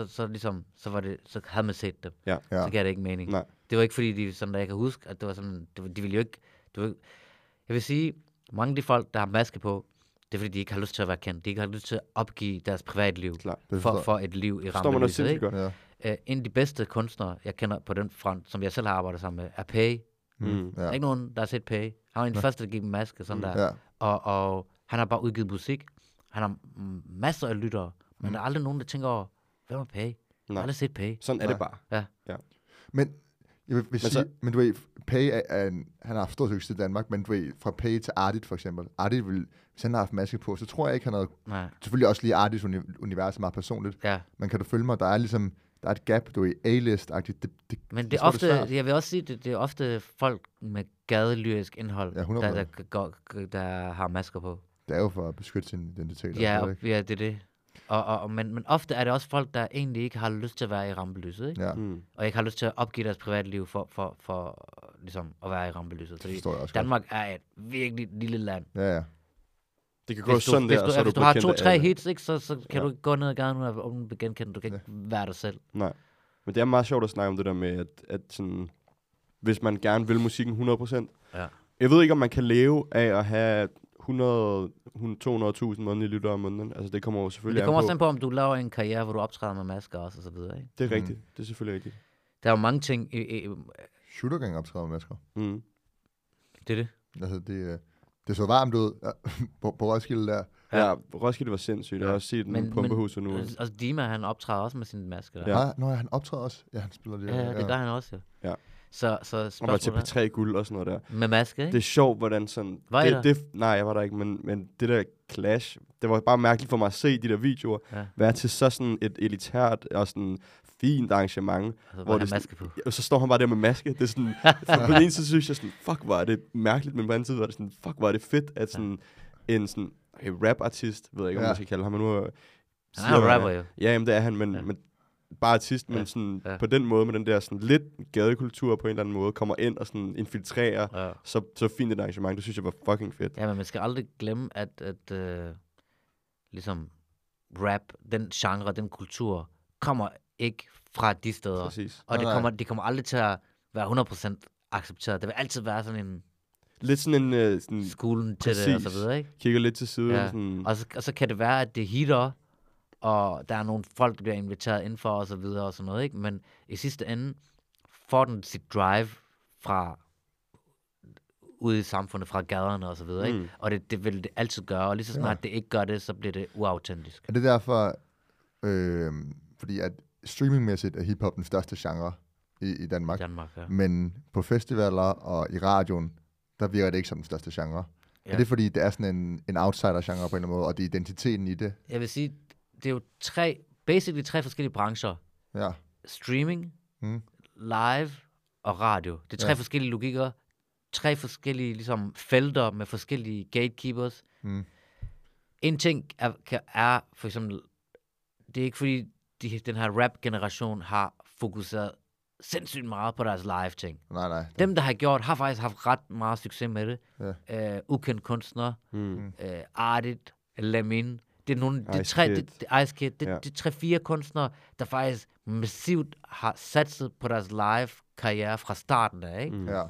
så havde man set dem. Ja. Så gav det ikke mening. Nej. Det var ikke fordi, de, sådan, der jeg kan huske, at det var sådan, de ville jo ikke, jeg vil sige, mange af de folk, der har maske på, det er fordi, de ikke har lyst til at være kendt. De ikke har lyst til at opgive deres privatliv for et liv i rampelyset, ikke? Ja. En af de bedste kunstnere, jeg kender på den front, som jeg selv har arbejdet sammen med, er Pay. Der er ikke nogen, der har set Pay. Han var en første, der gik en maske, sådan der. Ja. Og han har bare udgivet musik. Han har masser af lyttere, men der er aldrig nogen, der tænker over, hvem er Pay? Jeg har aldrig set Pay. Sådan er det bare. Ja. Men jeg vil sige, men du ved, Pay han har stort succes i Danmark, men du ved, fra Pay til Ardit for eksempel. Ardit vil, hvis han har haft maske på, så tror jeg ikke, han havde... Selvfølgelig også lige Ardits univers meget personligt. Ja. Men kan du følge mig, der er et gap, du er A-list-agtigt. Men det er ofte, jeg vil også sige, det er ofte folk med gadelyrisk indhold, der har masker på. Det er jo for at beskytte sin identitet. Ja, det er det. Men ofte er det også folk, der egentlig ikke har lyst til at være i rampelyset, ikke? Ja. Og ikke har lyst til at opgive deres privatliv for ligesom at være i rampelyset. Fordi Danmark er et virkelig lille land. Ja. Det kan gå sådan der, og så er du har 2-3 hits, ikke, så kan du ikke gå ned og gøre noget om du genkendt. Du kan ikke være dig selv. Nej. Men det er meget sjovt at snakke om det der med, at sådan, hvis man gerne vil musikken 100%. Ja. Jeg ved ikke, om man kan leve af at have 200.000 månedlige lyttere om måneden. Altså det kommer jo selvfølgelig det kommer også an på, om du laver en karriere, hvor du optræder med masker også, og så videre, ikke? Det er rigtigt. Det er selvfølgelig rigtigt. Der er jo mange ting... Shooter Gang optræder med masker. Det er det. Altså, det så varmt ud på Roskilde der. Ja, Roskilde var sindssygt. Jeg har også set den pumpehuset nu. Altså, Dima, han optræder også med sin maske der. Ja. Nå, han optræder også. Ja, han spiller det. Ja, det gør han også, jo. Ja. Så og var til P3 guld og sådan noget der. Med maske, ikke? Det er sjovt, hvordan sådan... Var I der? Nej, jeg var der ikke, men det der clash, det var bare mærkeligt for mig at se de der videoer, være til så sådan et elitært og sådan fint arrangement. Altså, hvor det maske på. Og så står han bare der med maske. Det er sådan... på den ene side synes jeg sådan, fuck, hvor er det mærkeligt, men på den anden side var det sådan, fuck, hvor er det fedt, at sådan en sådan rap-artist, ved jeg ikke, om man skal kalde ham, men nu... Han er jo rapper, jo. Ja, jamen det er han, men bare artist, men sådan på den måde, med den der sådan lidt gadekultur på en eller anden måde, kommer ind og sådan infiltrerer så fint et arrangement. Det synes jeg var fucking fedt. Ja, men man skal aldrig glemme, at ligesom rap, den genre, den kultur, kommer ikke fra de steder. Præcis. Og det kommer aldrig til at være 100% accepteret. Det vil altid være sådan en... Lidt sådan en... sådan skolen til det, og så videre, ikke? Kigger lidt til siden. Ja. Sådan. Og så kan det være, at det hitter, og der er nogle folk, der bliver inviteret indenfor, og så videre, og sådan noget, ikke? Men i sidste ende får den sit drive fra ude i samfundet, fra gaderne, og så videre, ikke? Og det vil det altid gøre, og lige så snart det ikke gør det, så bliver det uautentisk. Er det derfor, fordi at streamingmæssigt er hiphop den største genre i Danmark, men på festivaler og i radioen, der virker det ikke som den største genre. Ja. Er det fordi, det er sådan en outsider-genre på en eller anden måde, og det er identiteten i det? Jeg vil sige, det er jo basically tre forskellige brancher. Ja. Streaming, live og radio. Det er tre forskellige logikker, tre forskellige ligesom, felter med forskellige gatekeepers. En ting er for eksempel, det er ikke fordi, den her rap-generation har fokuseret sindssygt meget på deres live-ting. Nej. Dem, der har gjort, har faktisk haft ret meget succes med det. Ja. Ukendt kunstner, Artit, Lamin. Det er nogle Ice Kid. Det er 3-4 kunstnere, der faktisk massivt har satset på deres live-karriere fra starten af, ikke?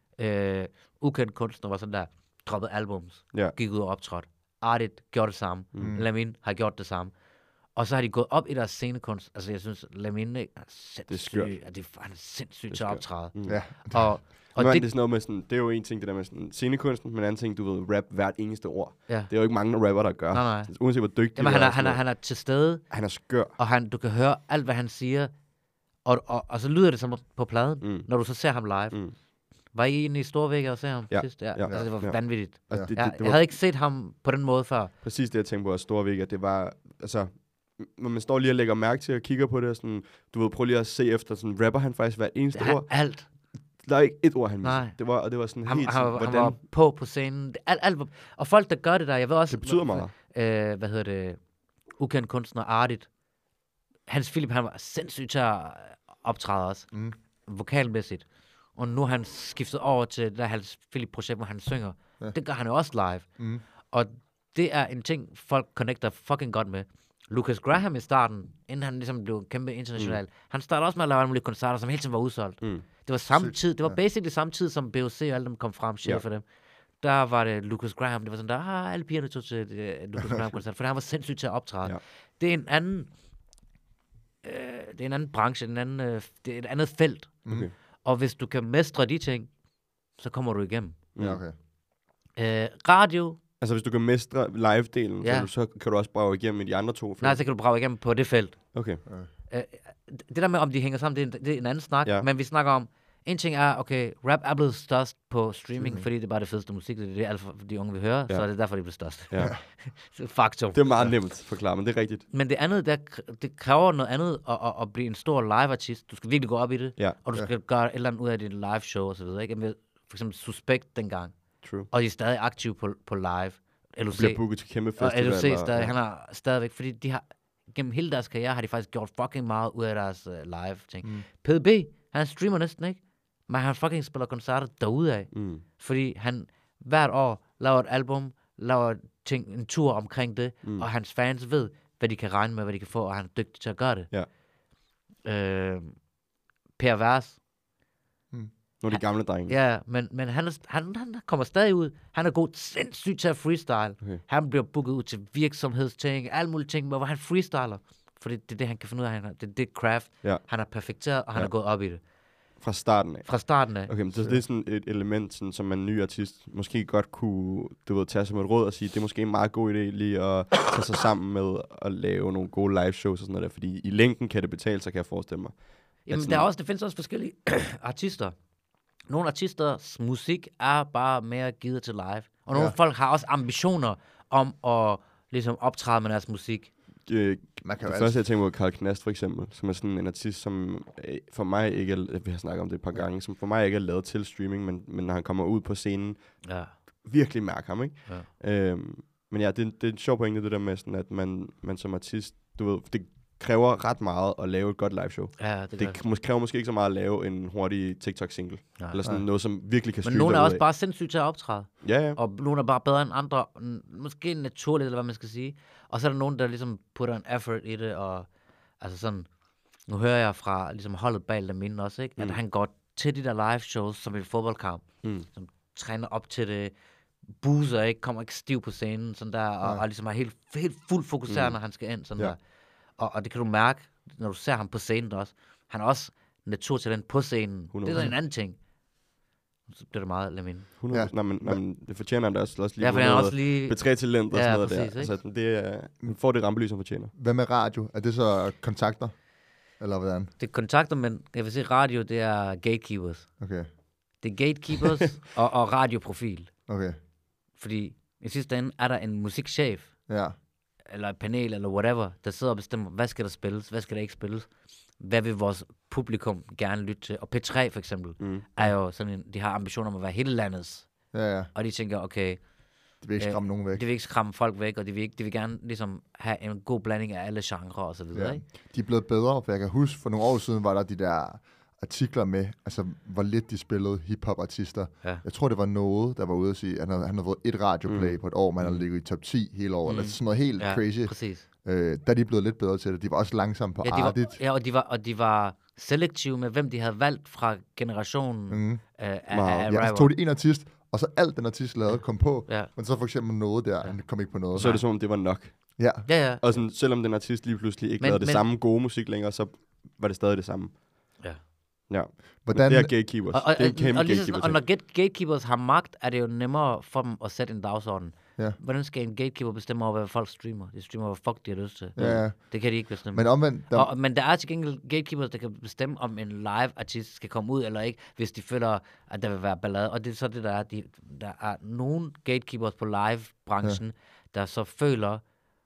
Ukendt kunstner var sådan der, droppet albums, gik ud og optrådte. Artit gjorde det samme. Lamin har gjort det samme. Og så har de gået op i deres scenekunst. Altså, jeg synes, Lamin er sindssygt. Han er sindssygt til at optræde. Og det er sådan noget med sådan, det er jo en ting, det der med sådan scenekunsten, men en anden ting, du ved, rap hvert eneste ord. Det er jo ikke mange rapper, der gør. Nej. Uanset hvor dygtig han er til stede. Han er skør. Og du kan høre alt, hvad han siger. Og så lyder det som på pladen, når du så ser ham live. Var I inde i Storvægge og se ham sidst? Ja. Altså, det var vanvittigt. Altså, jeg havde ikke set ham på den måde før. Præcis det, jeg tænkte på, at Storvægge, det var, altså, når man står lige og lægger mærke til og kigger på det, sådan, du ved, prøv lige at se efter, sådan, rapper han faktisk hvert eneste ord. Alt. Der er ikke et ord, han misser. Det var sådan helt sådan, hvordan... Han var på scenen. Alt, og folk, der gør det der, jeg ved også... Det betyder meget. Hvad hedder det? Ukendt kunstner, Artit. Hans Philip, han var sindssygt til at optræde også. Vokalmæssigt. Og nu har han skiftet over til det der Hans Philip-projekt, hvor han synger. Det gør han jo også live. Og det er en ting, folk connecter fucking godt med. Lucas Graham i starten, inden han ligesom blev kæmpe international, han startede også med at lave alle mulige koncerter, som hele tiden var udsolgt. Det var samme tid, det var basically samme tid, som BOC og alle dem kom frem, chef for dem. Der var det Lucas Graham, det var sådan der, alle pigerne tog til Lucas Graham-koncert, for han var sindssygt til at optræde. Det er en anden, det er en anden branche, det er et andet felt. Og hvis du kan mestre de ting, så kommer du igennem. Radio. Altså, hvis du kan mestre live-delen, så kan du også brage igennem i de andre to felt. Nej, så kan du brage igennem på det felt. Okay. Det der med, om de hænger sammen, det er en anden snak. Men vi snakker om, en ting er, okay, rap er blevet størst på streaming, fordi det er bare det fedeste musik, det er det, alle de unge vil høre, så er det derfor, det bliver størst. Faktum. Det er meget nemt at forklare, men det er rigtigt. Men det andet, det kræver noget andet at blive en stor live-artist. Du skal virkelig gå op i det, og du skal gøre et eller andet ud af dit live-show og så videre. Ikke? For eksempel Suspekt dengang. True. Og de er stadig aktive på live. LOC. Bliver booket til kæmpe festivaler. Og LOC stadig, han har stadigvæk, fordi de har, gennem hele deres karriere, har de faktisk gjort fucking meget ud af deres live-ting. PDB, han streamer næsten ikke, men han fucking spiller koncerter derudaf. Fordi han hvert år laver et album, laver en tur omkring det, og hans fans ved, hvad de kan regne med, hvad de kan få, og han er dygtig til at gøre det. Per Vers, Nogle af de gamle drenge. Ja, men han kommer stadig ud. Han er god, sindssygt til at freestyle. Okay. Han bliver booket ud til virksomhedsting, alle mulige ting, hvor han freestyler. For det er det, han kan finde ud af. Det er det craft. Ja. Han er perfekteret, og han er gået op i det. Fra starten af? Fra starten af. Okay, men det er sådan et element, sådan, som en ny artist måske godt kunne, tage som et råd og sige, det er måske en meget god idé lige at tage sig sammen med at lave nogle gode live shows og sådan noget der, fordi i længden kan det betale sig, kan jeg forestille mig. Jamen, det findes også forskellige artister. Nogle artisters musik er bare mere givet til live. Og nogle folk har også ambitioner om at ligesom optræde med deres musik. Det første, jeg tænker på, Carl Knast for eksempel, som er sådan en artist, som for mig ikke er, vi har snakket om det et par gange, som for mig ikke er lavet til streaming, men når han kommer ud på scenen, virkelig mærker ham, ikke? Ja. Men ja, det er en sjov pointe, det der med, sådan, at man som artist, du ved, det kræver ret meget at lave et godt liveshow. Ja, det kræver måske ikke så meget at lave en hurtig TikTok-single. Ja, eller sådan noget, som virkelig kan styre. Men nogle er også bare sindssygt til at optræde. Ja. Og nogle er bare bedre end andre. Måske naturligt, eller hvad man skal sige. Og så er der nogen, der ligesom putter en effort i det. Og altså sådan, nu hører jeg fra ligesom holdet bag Lamine også, ikke? At han går til de der live shows som en fodboldkamp. Som træner op til det. Boozer, ikke? Kommer ikke stiv på scenen. Sådan der, og ligesom er helt fuldt fokuseret, når han skal ind. Sådan der. Og det kan du mærke, når du ser ham på scenen også. Han er også naturtalent på scenen. 100%. Det er så en anden ting. Så bliver det meget Lamine. 100%. Ja. Nå, men det fortjener han da også lige. Ja, for han er også lige... Betræ-talent og sådan noget præcis, der. Altså, det er, får det rampelys, han fortjener. Hvad med radio? Er det så kontakter? Eller hvordan? Det er kontakter, men jeg vil sige, radio, det er gatekeepers. Okay. Det er gatekeepers og radioprofil. Okay. Fordi i sidste ende er der en musikchef. Ja. Eller et panel, eller whatever, der sidder og bestemmer, hvad skal der spilles, hvad skal der ikke spilles, hvad vil vores publikum gerne lytte til. Og P3 for eksempel, er jo sådan en, de har ambitioner om at være hele landets. Ja. Og de tænker, okay, det vil ikke skræmme nogen væk. Det vil ikke skræmme folk væk, og de vil gerne ligesom have en god blanding af alle genrer og så videre, ikke? De er blevet bedre, for jeg kan huske, for nogle år siden var der de der artikler med, altså hvor lidt de spillede hip-hop-artister. Ja. Jeg tror, det var noget, der var ude at sige, at han havde fået et radioplay på et år, man havde ligget i top 10 hele året, eller sådan noget helt crazy. Præcis. Der er de blevet lidt bedre til det. De var også langsomme på Ardit. Og de var selektive med, hvem de havde valgt fra generationen af rapper. Ja, så tog de en artist, og så alt den artist lavede kom på, men så for eksempel noget der, han kom ikke på noget. Og så er det som om, det var nok. Ja. Og sådan, selvom den artist lige pludselig ikke lavede det samme gode musik længere, så var det stadig det samme. Ja. Hvordan? Det er gatekeepers. Det er en kæmpe gatekeepers. Og når gatekeepers har magt, er det jo nemmere for dem at sætte en dagsorden. Ja. Hvordan skal en gatekeeper bestemme over, hvad folk streamer? De streamer, hvad fuck de har lyst til. Ja. Det kan de ikke bestemme. Men omvendt... Men der er til gengæld gatekeepers, der kan bestemme, om en live-artist skal komme ud eller ikke, hvis de føler, at der vil være ballade. Og det er så det, der er. Der er nogle gatekeepers på live-branchen, der så føler,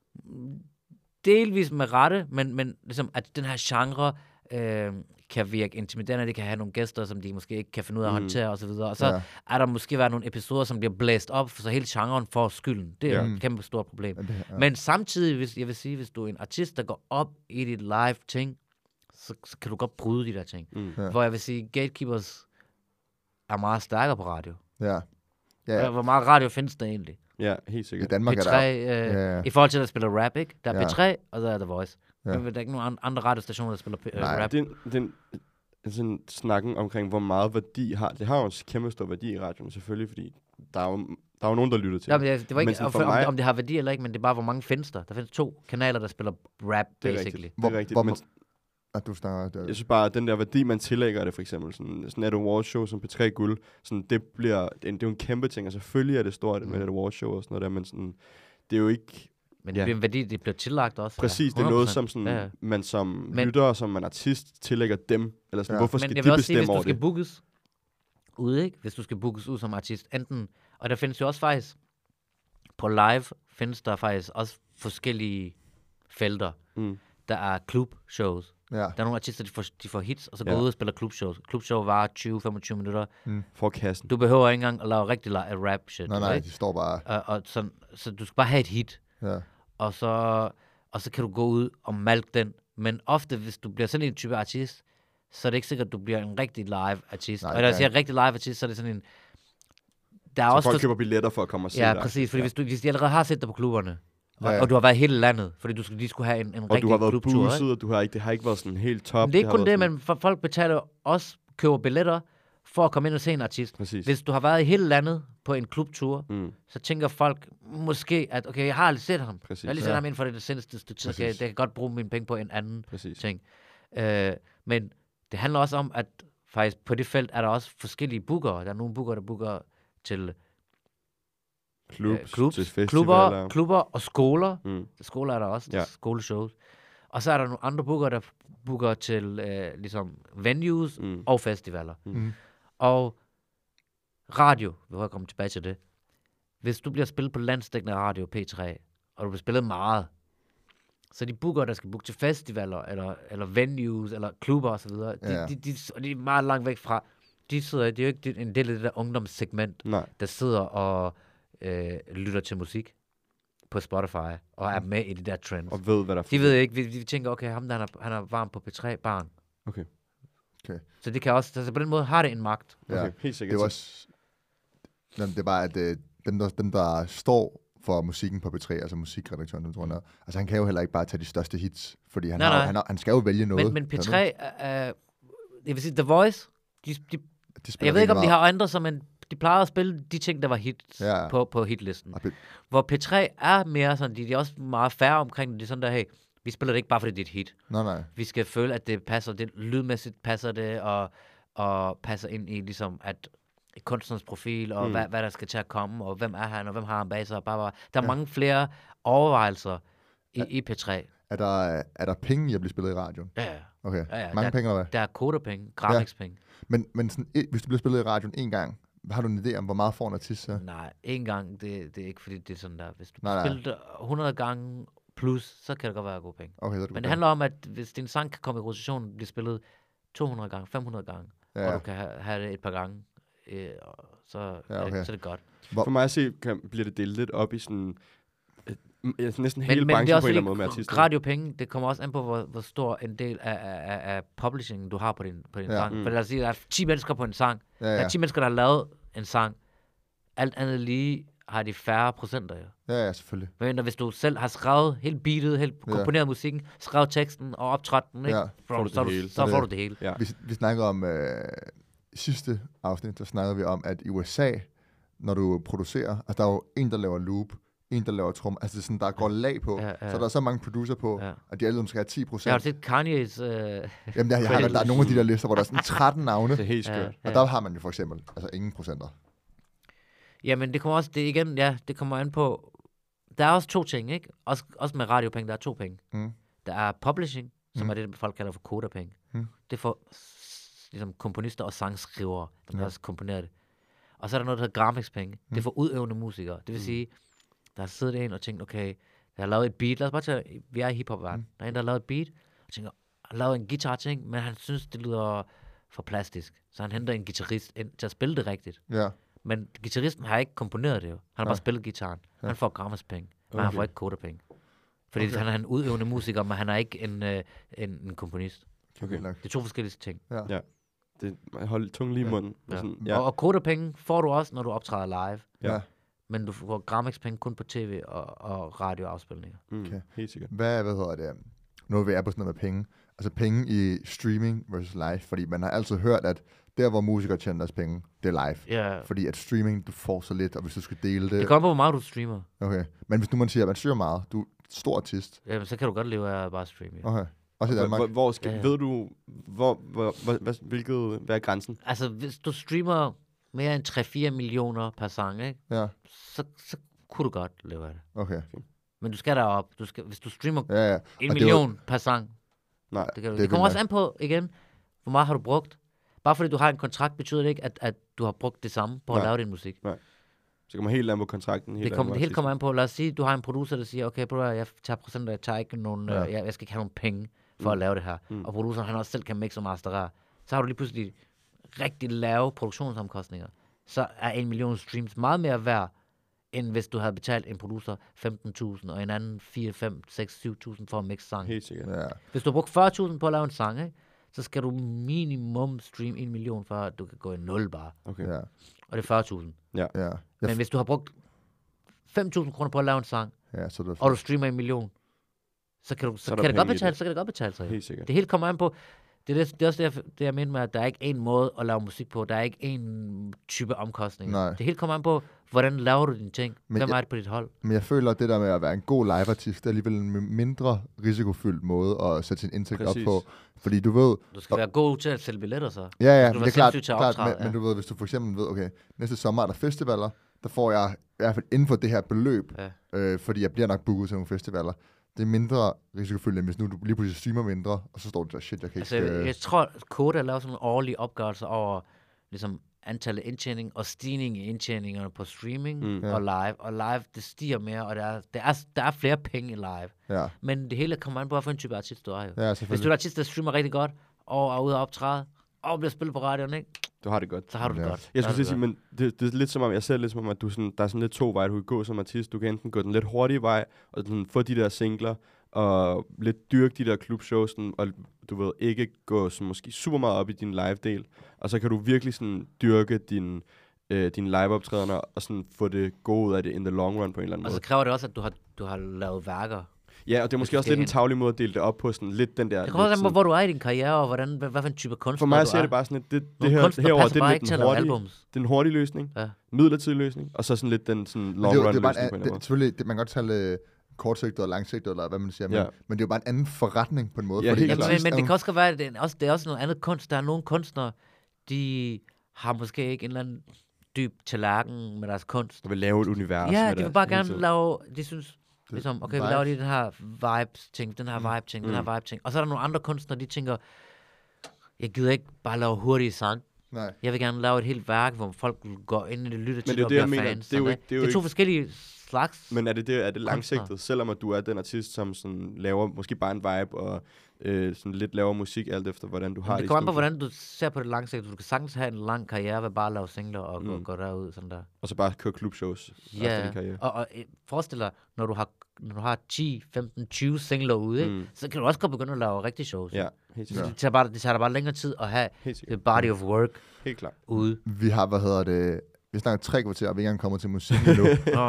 delvis med rette, men ligesom, at den her genre... kan virke intimiderende, det kan have nogle gæster, som de måske ikke kan finde ud af at håndtere, og så videre. Og så er der måske været nogle episoder, som bliver blæst op, så hele genren får skylden. Det er et kæmpe stort problem. Men samtidig, jeg vil sige, hvis du er en artist, der går op i dit live ting, så kan du godt bryde de der ting. Hvor jeg vil sige, gatekeepers er meget stærkere på radio. Ja. Hvor meget radio findes der egentlig? Ja, helt sikkert. I Danmark P3, er der... i forhold til at spille rap, ikke? Der er P3, og der er The Voice. Ja. Der er ikke nogen andre radiostationer, der spiller rap. Den snakken omkring, hvor meget værdi har. Det har jo en kæmpe stor værdi i radioen, selvfølgelig, fordi der er jo nogen, der lytter til det. Det var ikke, om det har værdi eller ikke, men det er bare, hvor mange findes der. Der findes 2 kanaler, der spiller rap, basically. Det er rigtigt. Jeg synes bare, at den der værdi, man tillægger det, for eksempel, sådan et awardshow som P3 Guld, sådan, det er jo en kæmpe ting, og selvfølgelig er det stort med et awardshow og sådan noget der, men sådan, det er jo ikke... Men det bliver en værdi, det bliver tillagt også. Præcis, det er noget, som sådan, man som lytter og som man artist tillægger dem, eller sådan, hvorfor skal de bestemme sige, hvis over det? Hvis du skal bookes ud, ikke? Hvis du skal bookes ud som artist, enten, og der findes jo også faktisk, på live findes der faktisk også forskellige felter. Der er klubshows. Ja. Der er nogle artister, de får hits, og så går ud og spiller klubshows. Klubshow varer 20-25 minutter. For kassen. Du behøver ikke engang at lave rigtig rap shit. Nej, de står bare... Og så du skal bare have et hit. Ja. Og så kan du gå ud og malke den. Men ofte, hvis du bliver sådan en type artist, så er det ikke sikkert, at du bliver en rigtig live-artist. Og når jeg siger rigtig live-artist, så er det sådan en... Der er så også folk køber billetter for at komme og se dig. Ja, præcis. Fordi hvis de allerede har set dig på klubberne, og du har været hele landet, fordi de skulle have en rigtig klubtur. Og du har været buset, og det har ikke været sådan helt top. Men det er ikke kun det, men folk betaler også, køber billetter for at komme ind og se en artist. Præcis. Hvis du har været i hele landet på en klubtur, så tænker folk måske, at okay, jeg har aldrig set ham. Præcis. Jeg har lige set ham inden for det seneste stykke tid, så jeg kan godt bruge mine penge på en anden ting. Men det handler også om, at faktisk på det felt er der også forskellige bookere. Der er nogle bookere, der booker til klubber og skoler. Skoler er der også, skoleshows. Og så er der nogle andre bookere, der booker til ligesom venues og festivaler. Og radio, vi vil komme tilbage til det. Hvis du bliver spillet på landsdækkende radio, P3, og du bliver spillet meget, så de booker, der skal booke til festivaler, eller venues, eller klubber osv., de er meget langt væk fra. De er jo ikke en del af det der ungdomssegment, der sidder og lytter til musik på Spotify, og er med i de der trends. Og ved, hvad der de ved ikke, vi tænker, okay, ham der, han er varm på P3-barn. Okay. Så det kan også, så på den måde har det en magt. Okay, helt sikkert. Det er også, det er bare, at dem, der står for musikken på P3, altså musikredaktøren, altså han kan jo heller ikke bare tage de største hits, fordi han skal jo vælge noget. Men P3, jeg vil sige, The Voice, jeg ved ikke, om de har ændret sig, men de plejer at spille de ting, der var hits på hitlisten. Hvor P3 er mere sådan, de er også meget færre omkring det. Det er sådan der, hey, vi spiller det ikke bare, fordi det er et hit. Nej. Vi skal føle, at det passer, det lydmæssigt passer det, og passer ind i ligesom, at kunstnerens profil, og hvad der skal til at komme, og hvem er han, og hvem har han bag sig. Der er mange flere overvejelser i P3. Er der penge i at blive spillet i radioen? Ja. Okay. Mange penge, eller hvad? Der er kodepenge, grafikspenge. Men sådan, hvis du bliver spillet i radioen en gang, har du en idé om, hvor meget får en artist så? Nej, en gang, det er ikke fordi, det er sådan der. Hvis du spiller 100 gange plus, så kan det godt være gode penge. Okay, men det handler om, at hvis din sang kan komme i rotation, bliver spillet 200 gange, 500 gange, og du kan have det et par gange, så er det godt. For mig at se, bliver det delt lidt op i sådan næsten hele branchen på en eller anden måde med artister. Radiopenge, det kommer også an på, hvor stor en del af publishingen du har på din sang. For lad os sige, der er 10 mennesker på en sang. Der er 10 mennesker, der har lavet en sang. Alt andet lige har de færre procenter, jo. Ja, selvfølgelig. Men hvis du selv har skrevet hele beatet, helt komponeret musikken, skrevet teksten og optrådt den, ikke? Så får du det hele. Ja. Vi snakkede om sidste afsnit, så snakkede vi om, at i USA, når du producerer, altså der er jo en, der laver loop, en, der laver trum, altså det er sådan, der går lag på, så der er så mange producer på, at de alle skal have 10%. Jeg har set Kanye's... Jamen, der er nogle af de der lister, hvor der er sådan 13 navne. Det er helt skørt. Og der har man jo for eksempel, altså ingen procenter. Jamen, det kommer også, det kommer an på, der er også to ting, ikke? Også med radiopenge, der er to penge. Der er publishing, som er det, folk kalder for kodapenge. Det får ligesom komponister og sangskrivere, der har også komponeret det. Og så er der noget, der hedder grafikspenge. Det får udøvende musikere. Det vil sige, der har siddet en og tænkt, okay, der har lavet et beat. Lad os bare tage, vi er i hiphop-verden. Der er en, der har lavet et beat, og tænker, han har lavet en guitar-ting, men han synes, det lyder for plastisk. Så han henter en guitarist ind til at spille det rigtigt. Ja. Men guitaristen har ikke komponeret det jo. Han har bare spillet guitaren. Han får grafispenge, men han får ikke kodapenge. Fordi han er en udøvende musiker, men han er ikke en komponist. Okay. Det er to forskellige ting. Ja. Det holder tungen lige i munden. Ja. Og kodapenge får du også, når du optræder live. Ja. Men du får grafikspenge kun på tv og radioafspilninger. Okay, helt sikkert. Hvad hedder det? Nu vi er på sådan noget med penge. Altså penge i streaming versus live. Fordi man har altid hørt, at der, hvor musikere tjener deres penge, det er live. Yeah. Fordi at streaming, du får så lidt, og hvis du skal dele det... Det kommer på, hvor meget du streamer. Okay. Men hvis nu man siger, at man streamer meget, du er stor artist. Jamen, så kan du godt leve af bare streaming. Okay. Også i Danmark. Ved du, hvad er grænsen? Altså, hvis du streamer mere end 3-4 millioner per sang, ikke? Ja. Så kunne du godt leve af det. Okay. Men du skal derop. Hvis du streamer 1 million per sang, nej, det kommer også an på, igen, hvor meget har du brugt. Bare fordi du har en kontrakt, betyder det ikke, at du har brugt det samme på at lave din musik. Nej. Så kommer helt an på kontrakten. Det helt kommer an på, lad os sige, du har en producer, der siger, okay, bro, jeg tager procenter, jeg tager ikke nogen, jeg skal ikke have nogen penge for at lave det her. Og produceren, han også selv kan mixe og masterere. Så har du lige pludselig rigtig lave produktionsomkostninger. Så er 1 million streams meget mere værd, end hvis du havde betalt en producer 15.000, og en anden 4, 5, 6, 7.000 for at mixe sang. Helt sikkert. Ja. Hvis du har brugt 40.000 på at lave en sang, ikke? Så skal du minimum streame 1 million, for at du kan gå i 0 bare. Okay. Ja. Og det er 40.000. Ja. Men hvis du har brugt 5.000 kroner på at lave en sang, og du streamer 1 million, så kan det godt betale sig. Helt sikkert. Det hele kommer an på, Det er også det, jeg mener med, at der er ikke en måde at lave musik på. Der er ikke en type omkostning. Det hele kommer an på, hvordan laver du dine ting. Hvem er det på dit hold? Men jeg føler, at det der med at være en god live-artist, det er alligevel en mindre risikofyldt måde at sætte sin indtægt op på. Fordi du ved... Du skal være god til at sælge billetter, så. Ja, det er klart men du ved, hvis du for eksempel ved, okay, næste sommer er der festivaler, der får jeg i hvert fald inden for det her beløb, fordi jeg bliver nok booket til nogle festivaler. Det er mindre risikofyldt, end hvis nu du lige pludselig streamer mindre, og så står det der, shit, jeg kan ikke... Jeg tror, Koda laver sådan en årlig opgørelse over ligesom antallet indtjening og stigning i indtjeningerne på streaming og live. Og live, det stiger mere, og der er flere penge i live. Ja. Men det hele kommer an på, hvilken type artist du er jo. Ja, hvis du er en artist, der streamer rigtig godt, og er ude og optræde, og bliver spillet på radioen, ikke? Du har det godt. Så har du det godt. Jeg skulle sige, men det er lidt som om, jeg ser lidt som om, at der er sådan lidt to veje, du kan gå som artist. Du kan enten gå den lidt hurtige vej, og sådan få de der singler, og lidt dyrke de der klubshows, og du ved, ikke gå sådan, måske super meget op i din live-del. Og så kan du virkelig sådan dyrke din live-optrædener, og sådan få det gode ud af det in the long run på en eller anden måde. Og så kræver det også, at du har lavet værker. Ja, og det er måske også lidt en tavlig måde at dele det op på, sådan lidt den der... Det kommer an på, hvor du er i din karriere, og hvad for en type kunstner for mig ser det bare sådan lidt, det herover, det er lidt den hurtige løsning, midlertidig løsning, og så sådan lidt den sådan long run løsning på en måde. Selvfølgelig, man kan godt tale kortsigtet og langsigtet, eller hvad man siger, men det er jo bare en anden forretning på en måde. Ja, men det kan også være, at det er også noget andet kunst. Der er nogle kunstnere, de har måske ikke en eller anden dyb tallerken med deres kunst. De vil lave et univers. Ja, de vil bare gerne lave, de synes... Ligesom, okay, vi laver lige den her vibes-ting, den her vibe-ting, den her vibe-ting. Og så er der nogle andre kunstnere, de tænker, jeg gider ikke bare lave hurtige sang. Nej. Jeg vil gerne lave et helt værk, hvor folk går ind i det, lytter til det og bliver fans. Det er to forskellige slags. Men er det langsigtet, selvom at du er den artist, som sådan laver måske bare en vibe og sådan lidt laver musik, alt efter hvordan du har det. Det kommer an på, hvordan du ser på det langsigtet. Du kan sagtens have en lang karriere ved bare at lave singler og gå derud sådan der. Og så bare køre klubshows efter din karriere. Og forestil dig, når du har 10, 15, 20 singler ude, så kan du også godt begynde at lave rigtige shows. Ja, helt sikkert. Det tager dig bare længere tid at have the body of work ude. Vi har, vi snakker 3 kvarter, og vi ikke engang kommer til musik endnu.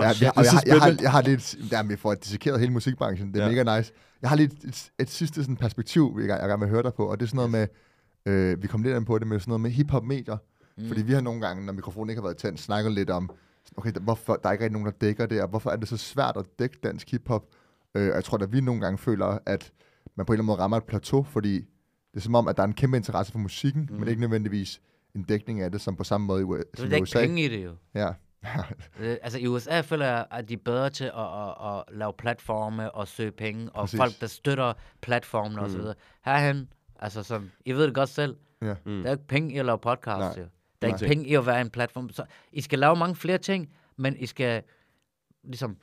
Jeg har lidt... vi får dissekeret hele musikbranchen. Det er mega nice. Jeg har lige et sidste sådan, perspektiv, jeg gerne vil høre dig på, og det er sådan noget med... vi kom lidt ind på det med sådan noget med hip-hop-medier. Fordi vi har nogle gange, når mikrofonen ikke har været tændt, snakket lidt om, okay, hvorfor der er ikke rigtig nogen, der dækker det, og hvorfor er det så svært at dække dansk hip-hop? Og jeg tror, at vi nogle gange føler, at man på en eller anden måde rammer et plateau, fordi det er som om, at der er en kæmpe interesse for musikken, men ikke nødvendigvis en dækning af det, som på samme måde i USA. Det er ikke penge i det jo. Ja. Altså i USA føler jeg, at de er bedre til at lave platforme og søge penge, og folk, der støtter platformene og så videre. Herhen, altså sådan, I ved det godt selv, der er ikke penge i at lave podcast. Der er ikke penge i at være en platform. Så I skal lave mange flere ting, men I skal ligesom,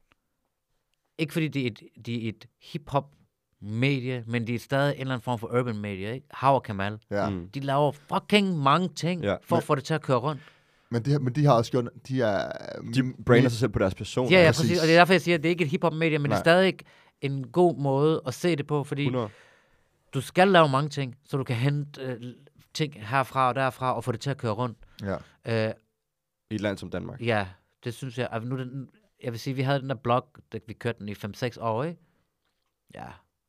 ikke fordi det er et hip-hop medie, men de er stadig en eller anden form for urban medie, ikke? Hav og Kamal. Ja. De laver fucking mange ting, for at få det til at køre rundt. Men de har også gjort... De brander sig selv på deres person. Ja, præcis. Og det er derfor, jeg siger, at det er ikke et hip-hop medie, men det er stadig en god måde at se det på, fordi 100. Du skal lave mange ting, så du kan hente ting herfra og derfra, og få det til at køre rundt. Ja. I et land som Danmark. Ja, det synes jeg. Jeg vil sige, vi havde den der blog, vi kørte den i 5-6 år, ikke? Ja.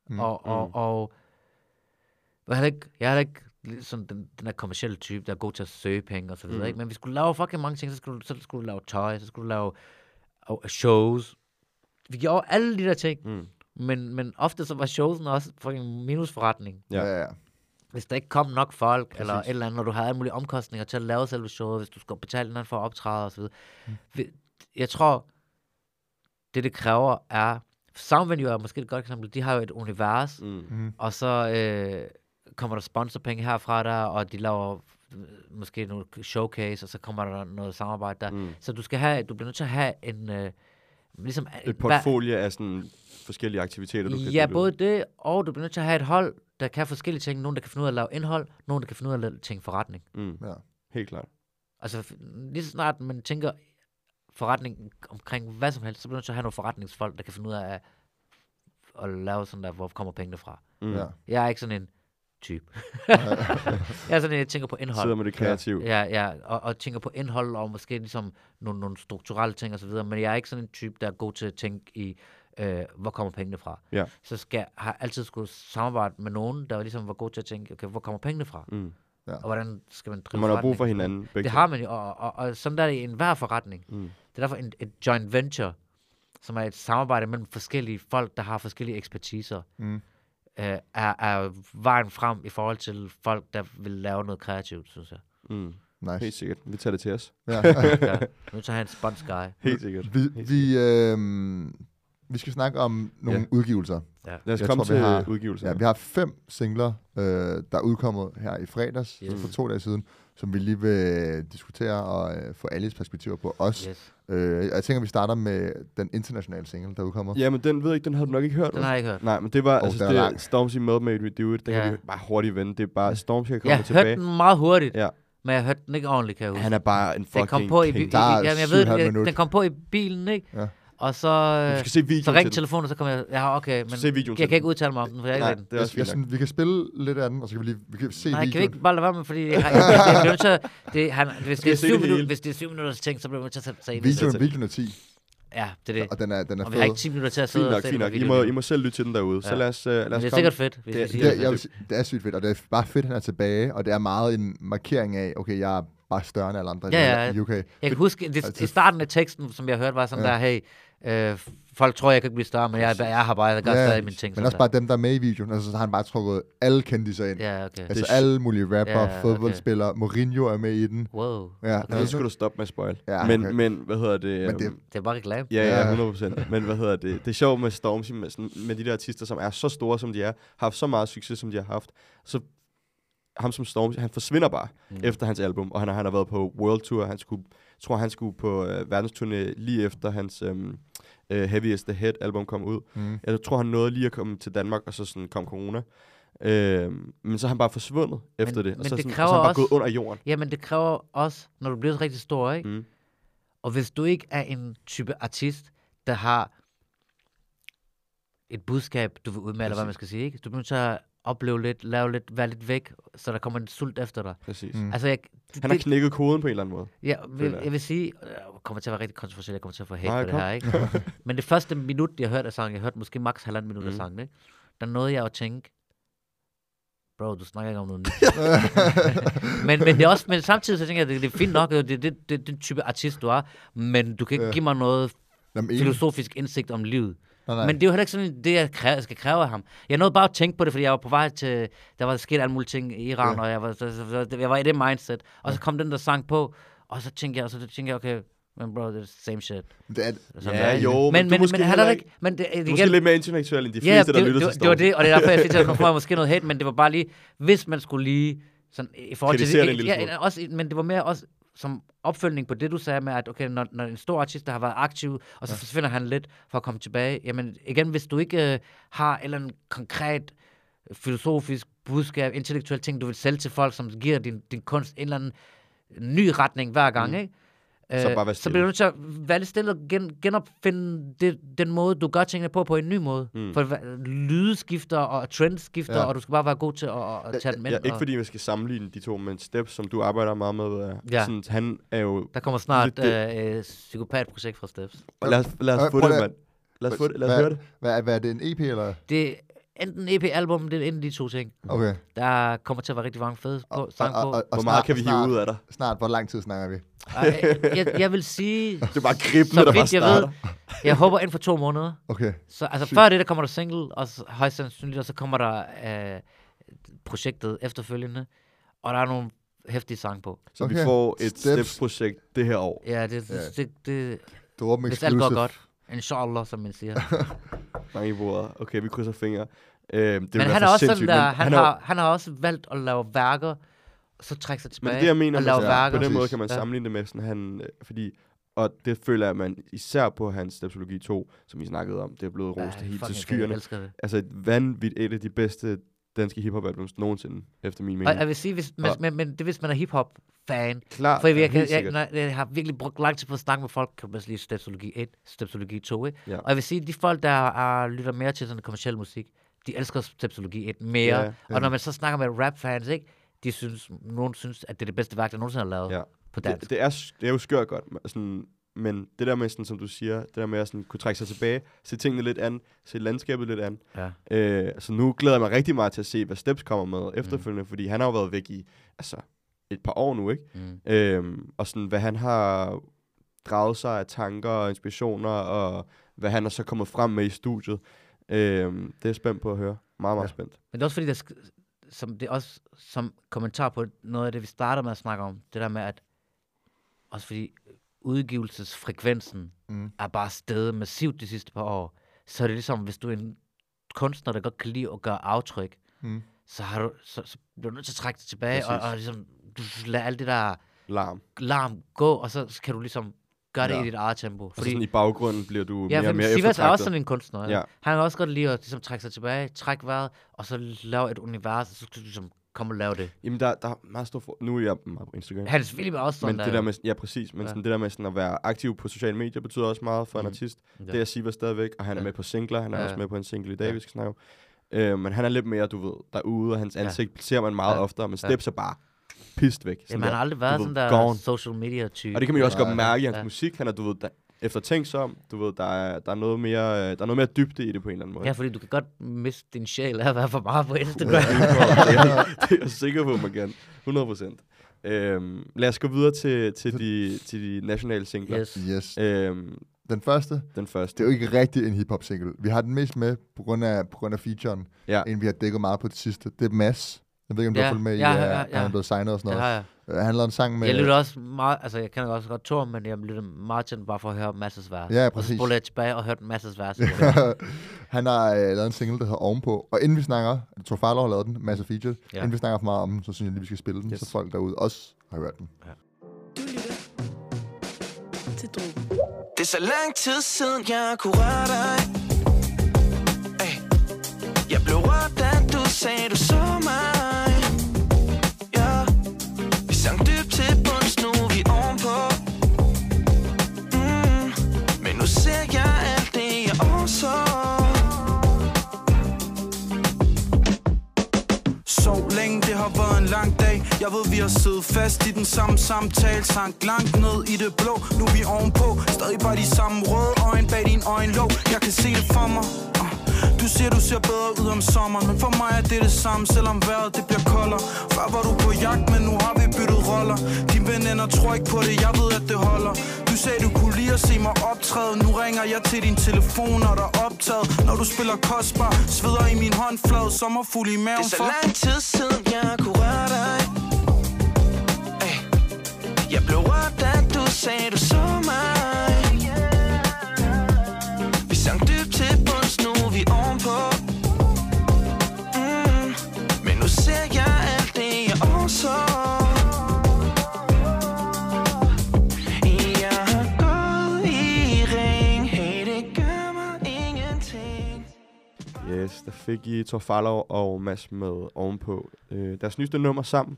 Og jeg havde ikke sådan den der kommercielle type, der er god til at søge penge og så videre, ikke? Men vi skulle lave fucking mange ting, så skulle du lave tøj, så skulle du lave shows. Vi gjorde alle de der ting, men ofte så var showsen også fucking minusforretning. Ja. Hvis der ikke kom nok folk, eller et eller andet, når du havde alle mulige omkostninger til at lave selve showet, hvis du skulle betale den for at optræde og så videre. Jeg tror, det kræver er... Soundvenue er måske et godt eksempel. De har jo et univers, og så kommer der sponsorpenge herfra der, og de laver måske nogle showcase, og så kommer der noget samarbejde der. Så du bliver nødt til at have en... ligesom, et portfolio af sådan forskellige aktiviteter, du kan... Ja, både det, og du bliver nødt til at have et hold, der kan forskellige ting. Nogen, der kan finde ud af at lave indhold, nogen, der kan finde ud af at lave ting forretning. Ja, helt klart. Altså, lige så snart man tænker forretning omkring hvad som helst, så bliver du nødt til at have nogle forretningsfolk, der kan finde ud af at lave sådan der, hvor kommer pengene fra. Jeg er ikke sådan en type. Jeg er sådan en, jeg tænker på indhold. Sidder med det kreative. Ja, og tænker på indhold, og måske ligesom nogle strukturelle ting og så videre, men jeg er ikke sådan en type, der er god til at tænke i hvor kommer pengene fra? Ja. Så har altid skulle samarbejde med nogen, der ligesom var god til at tænke, okay, hvor kommer pengene fra? Ja. Og hvordan skal man drive Man har forretning? brug for hinanden. Det har man jo, og sådan der er det i enhver forretning. Det er derfor et joint venture, som er et samarbejde mellem forskellige folk, der har forskellige ekspertiser, er vejen frem i forhold til folk, der vil lave noget kreativt, synes jeg. Nice. Helt sikkert. Vi tager det til os. Ja. Nu tager han en spons guy. Helt sikkert. Vi skal snakke om nogle udgivelser. Ja. Lad os komme til udgivelser. Ja, vi har 5 singler, der er udkommet her i fredags, for 2 dage siden, som vi lige vil diskutere og få alles perspektiver på os. Yes. Jeg tænker, vi starter med den internationale single, der udkommer. Ja, men den ved jeg ikke, den har du nok ikke hørt. Den har jeg ikke hørt. Nej, men det var, det Stormzy Made We Do It, det kan vi bare hurtigt vende. Det er bare, Stormzy er kommet tilbage. Jeg hørte den meget hurtigt, ja. men jeg hørte den ikke ordentligt, kan jeg huske. Han er bare en fucking den kom på king. jeg ved, den kom på i bilen, ikke? Ja. Og så, så ringte telefonen, og så kom jeg, okay, men jeg kan ikke udtale mig om den, for jeg ikke det er også fint. Vi kan spille lidt af den, og så kan vi kan se videoen. Kan vi ikke bare lade være med, fordi jeg bliver nødt til, hvis det er 7 minutters ting, så bliver man nødt til at sætte sig ind. Videoen er 10. Ja, det er det. Og den er fed. Og vi har ikke 10 minutter til at sidde og se den. I må selv lytte til den derude. Så lad os det er sikkert fedt, hvis vi siger det. Det er sygt fedt, og det er bare fedt, at han er tilbage, og det er meget en markering af, okay, jeg er bare større end alle andre i UK. Jeg kan huske, i starten af teksten, som jeg hørte, var sådan der, hey, folk tror, jeg kan ikke blive større, men jeg har bare, jeg gør stadig mine ting. Men også bare dem, der er med i videoen, altså, så har han bare trukket alle kendisser ind. Ja, okay. Altså alle mulige rapper, fodboldspillere, Mourinho er med i den. Wow. Ja, okay. Så skulle du stoppe med at spoil. Ja, men hvad hedder det? Men det er bare reklame. Ja, 100%. Men hvad hedder det? Det er sjovt med Stormzy, med de der artister, som er så store, som de er, har haft så meget succes, som de har haft. Så ham som Stormzy, han forsvinder bare efter hans album, og han har været på World Tour. Han skulle på verdensturné lige efter hans Heavy as the Head album kom ud. Jeg tror, han nåede lige at komme til Danmark, og så sådan kom corona. Men så er han bare forsvundet efter det, og så er han bare gået under jorden. Ja, men det kræver også, når du bliver rigtig stor, ikke? Og hvis du ikke er en type artist, der har et budskab, du vil udmelde, eller hvad man skal sige, ikke? Du bliver nødt til at opleve lidt, lave lidt, være lidt væk, så der kommer en sult efter dig. Præcis. Altså, han har knækket koden på en eller anden måde. Ja, jeg vil sige, jeg kommer til at være rigtig kontroversiel, jeg kommer til at få hate på det her, ikke? Men det første minut, jeg hørte af sangen, jeg hørte måske maks 1,5 minut af sangen, ikke? Der nåede jeg at tænke, bro, du snakker ikke om noget nyt. men det er også, men samtidig så tænker jeg, det er fint nok, det er den type artist, du er, men du kan ikke give mig noget filosofisk indsigt om livet. Nej. Men det er jo heller ikke sådan, det jeg skal kræve af ham. Jeg nåede bare at tænke på det, fordi jeg var på vej til, der var sket alle mulige ting i Iran, og jeg var i det mindset. Og så kom den der sang på, og så tænkte jeg, okay, men bro, det er same shit. Det er, jo, men du måske heller ikke, men det, du måske lidt mere intellektuel end de fleste, der lytter til Storm. Det var det, og det er derfor, jeg fik at få måske noget hate, men det var bare lige, hvis man skulle lige, sådan, i forhold til det, også, men det var mere også, som opfølgning på det, du sagde med, at okay, når en stor artist, der har været aktiv, og så forsvinder han lidt for at komme tilbage, jamen igen, hvis du ikke har en eller anden konkret filosofisk budskab, intellektuel ting, du vil sælge til folk, som giver din kunst en eller anden ny retning hver gang, ikke? Så bliver du nødt til at være lidt stille og genopfinde den måde, du gør tingene på en ny måde. For lydskifter og trendskifter, og du skal bare være god til at tage den med. Ikke fordi vi skal sammenligne de to, men Steps, som du arbejder meget med, sådan, han er jo... Der kommer snart psykopatprojekt fra Steps. Lad os få det, mand. Lad os høre det. Hvad er det, en EP, eller? Det er enten EP-album, det er enten de to ting. Okay. Der kommer til at være rigtig mange fede sang på. Hvor meget kan vi hive ud af dig? Snart, hvor lang tid snakker vi? Jeg vil sige... Det er bare gribende, der bare starter. Jeg håber inden for 2 måneder. Okay. Så altså før det, der kommer der single, og højst sandsynligt, og så kommer der projektet efterfølgende, og der er nogle heftige sange på. Så vi får et Steps-projekt det her år. Ja, det hvis alt går godt. Inshallah, som man siger. Mange bordet. Okay, vi krydser fingre. Men han er også sådan der, han har også valgt at lave værker, så trække sig tilbage. Men det jeg mener, og lave værker. På den måde kan man sammenligne det med sådan, fordi, og det føler jeg, at man især på hans Stepsologi 2, som vi snakkede om, det er blevet rost helt til skyerne. Altså et vanvittigt, et af de bedste danske hiphop-albums nogensinde, efter min mening. Og jeg vil sige, men det hvis man er hiphop-fan. Klar, for jeg har virkelig brugt lang tid på at snakke med folk, kan man sige Stepsologi 1, Stepsologi 2, ikke? Ja. Og jeg vil sige, de folk, der lytter mere til sådan kommerciel musik, de elsker Stepsologi 1 mere. Ja. Og når man så snakker med rap-fans, ikke? Nogen synes, at det er det bedste værk, der nogensinde har lavet på dansk. Det er jo skørt godt. Sådan, men det der med, sådan, som du siger, det der med at sådan, kunne trække sig tilbage, se tingene lidt an, se landskabet lidt an. Ja. Så nu glæder jeg mig rigtig meget til at se, hvad Steps kommer med efterfølgende, fordi han har jo været væk i et par år nu, ikke? Og sådan, hvad han har draget sig af tanker og inspirationer, og hvad han er så kommet frem med i studiet. Det er jeg spændt på at høre. Meget, meget spændt. Men det er også fordi, det er også som kommentar på noget af det, vi starter med at snakke om, det der med, at også fordi udgivelsesfrekvensen er bare steget massivt de sidste par år, så er det ligesom, hvis du er en kunstner, der godt kan lide at gøre aftryk, så bliver du nødt til at trække det tilbage, og ligesom, du lader alt det der larm gå, og så kan du ligesom gøre det i dit eget tempo. Fordi sådan i baggrunden bliver du mere og mere eftertragtet. Sivas er også sådan en kunstner. Ja. Han kan også godt lide at ligesom, trække sig tilbage, trække vejret, og så lave et univers, og så kan du ligesom komme og lave det. Jamen, der er meget stor nu er jeg meget på Instagram. Han er selvfølgelig også sådan men det der med, ja, præcis. Men sådan det der med sådan at være aktiv på sociale medier, betyder også meget for en artist. Det er Sivas stadigvæk, og han er med på singler. Han er også med på en single i dag, vi skal snakke om. Men han er lidt mere, du ved, derude, og hans ansigt ser man meget oftere, men Steps er bare pist væk. Jamen, han har aldrig været sådan der social media-type. Og det kan man jo også godt mærke i hans musik. Han er, du ved, eftertænksom. Du ved, der er noget mere dybde i det på en eller anden måde. Ja, fordi du kan godt miste din sjæl af at være for meget på Instagram. det er jeg sikker på, man kan. 100%. Lad os gå videre til de nationale singler. Yes. Den første. Det er jo ikke rigtig en hip-hop single. Vi har den mest med på grund af featuren, end vi har dækket meget på det sidste. Det er Mads. Jeg ved ikke, om du har fulgt med i, han er blevet signet og sådan noget. Han lavede en sang med... Jeg lytter også meget, altså jeg kender også godt Thor, men jeg lytter meget til den bare for at høre Masses vers. Ja, præcis. Og så spoler jeg tilbage og hørte Masses vers. Han har lavet en single, der hedder Ovenpå. Og inden vi snakker, jeg tror Farlov har lavet den, Masse feature. Inden vi snakker for meget om den, så synes jeg lige, vi skal spille den, så folk derude også har hørt den. Ja. Det er så lang tid siden, jeg kunne røre dig. Jeg blev rørt, da du sagde, du så mig. Sang dybt til bunds, nu er vi ovenpå. Men nu ser jeg alt det, jeg også. Så længe, det har været en lang dag. Jeg ved, vi har siddet fast i den samme samtale. Sank langt ned i det blå, nu er vi ovenpå. Stadig bare de samme røde øjne bag din øjenlåg. Jeg kan se det for mig. Du ser bedre ud om sommeren, men for mig er det det samme, selvom vejret det bliver koldere. Før var du på jagt, men nu har vi byttet roller. Dine veninder tror ikke på det, jeg ved at det holder. Du sagde du kunne lide at se mig optræde. Nu ringer jeg til din telefon, og der er optaget. Når du spiller kostbar, sveder i min håndflade, sommerfuld i maven. Det er så lang tid siden, jeg kunne røre dig. Jeg blev rørt, da du sagde du så mig. Vi sang dybt til bunds, nu er vi ovenpå. Men nu ser jeg alt det, jeg også. Jeg har gået i ring, hey, det gør mig ingenting. Yes, der fik I Thor Farlov og Mads med Ovenpå. Deres nyeste nummer sammen.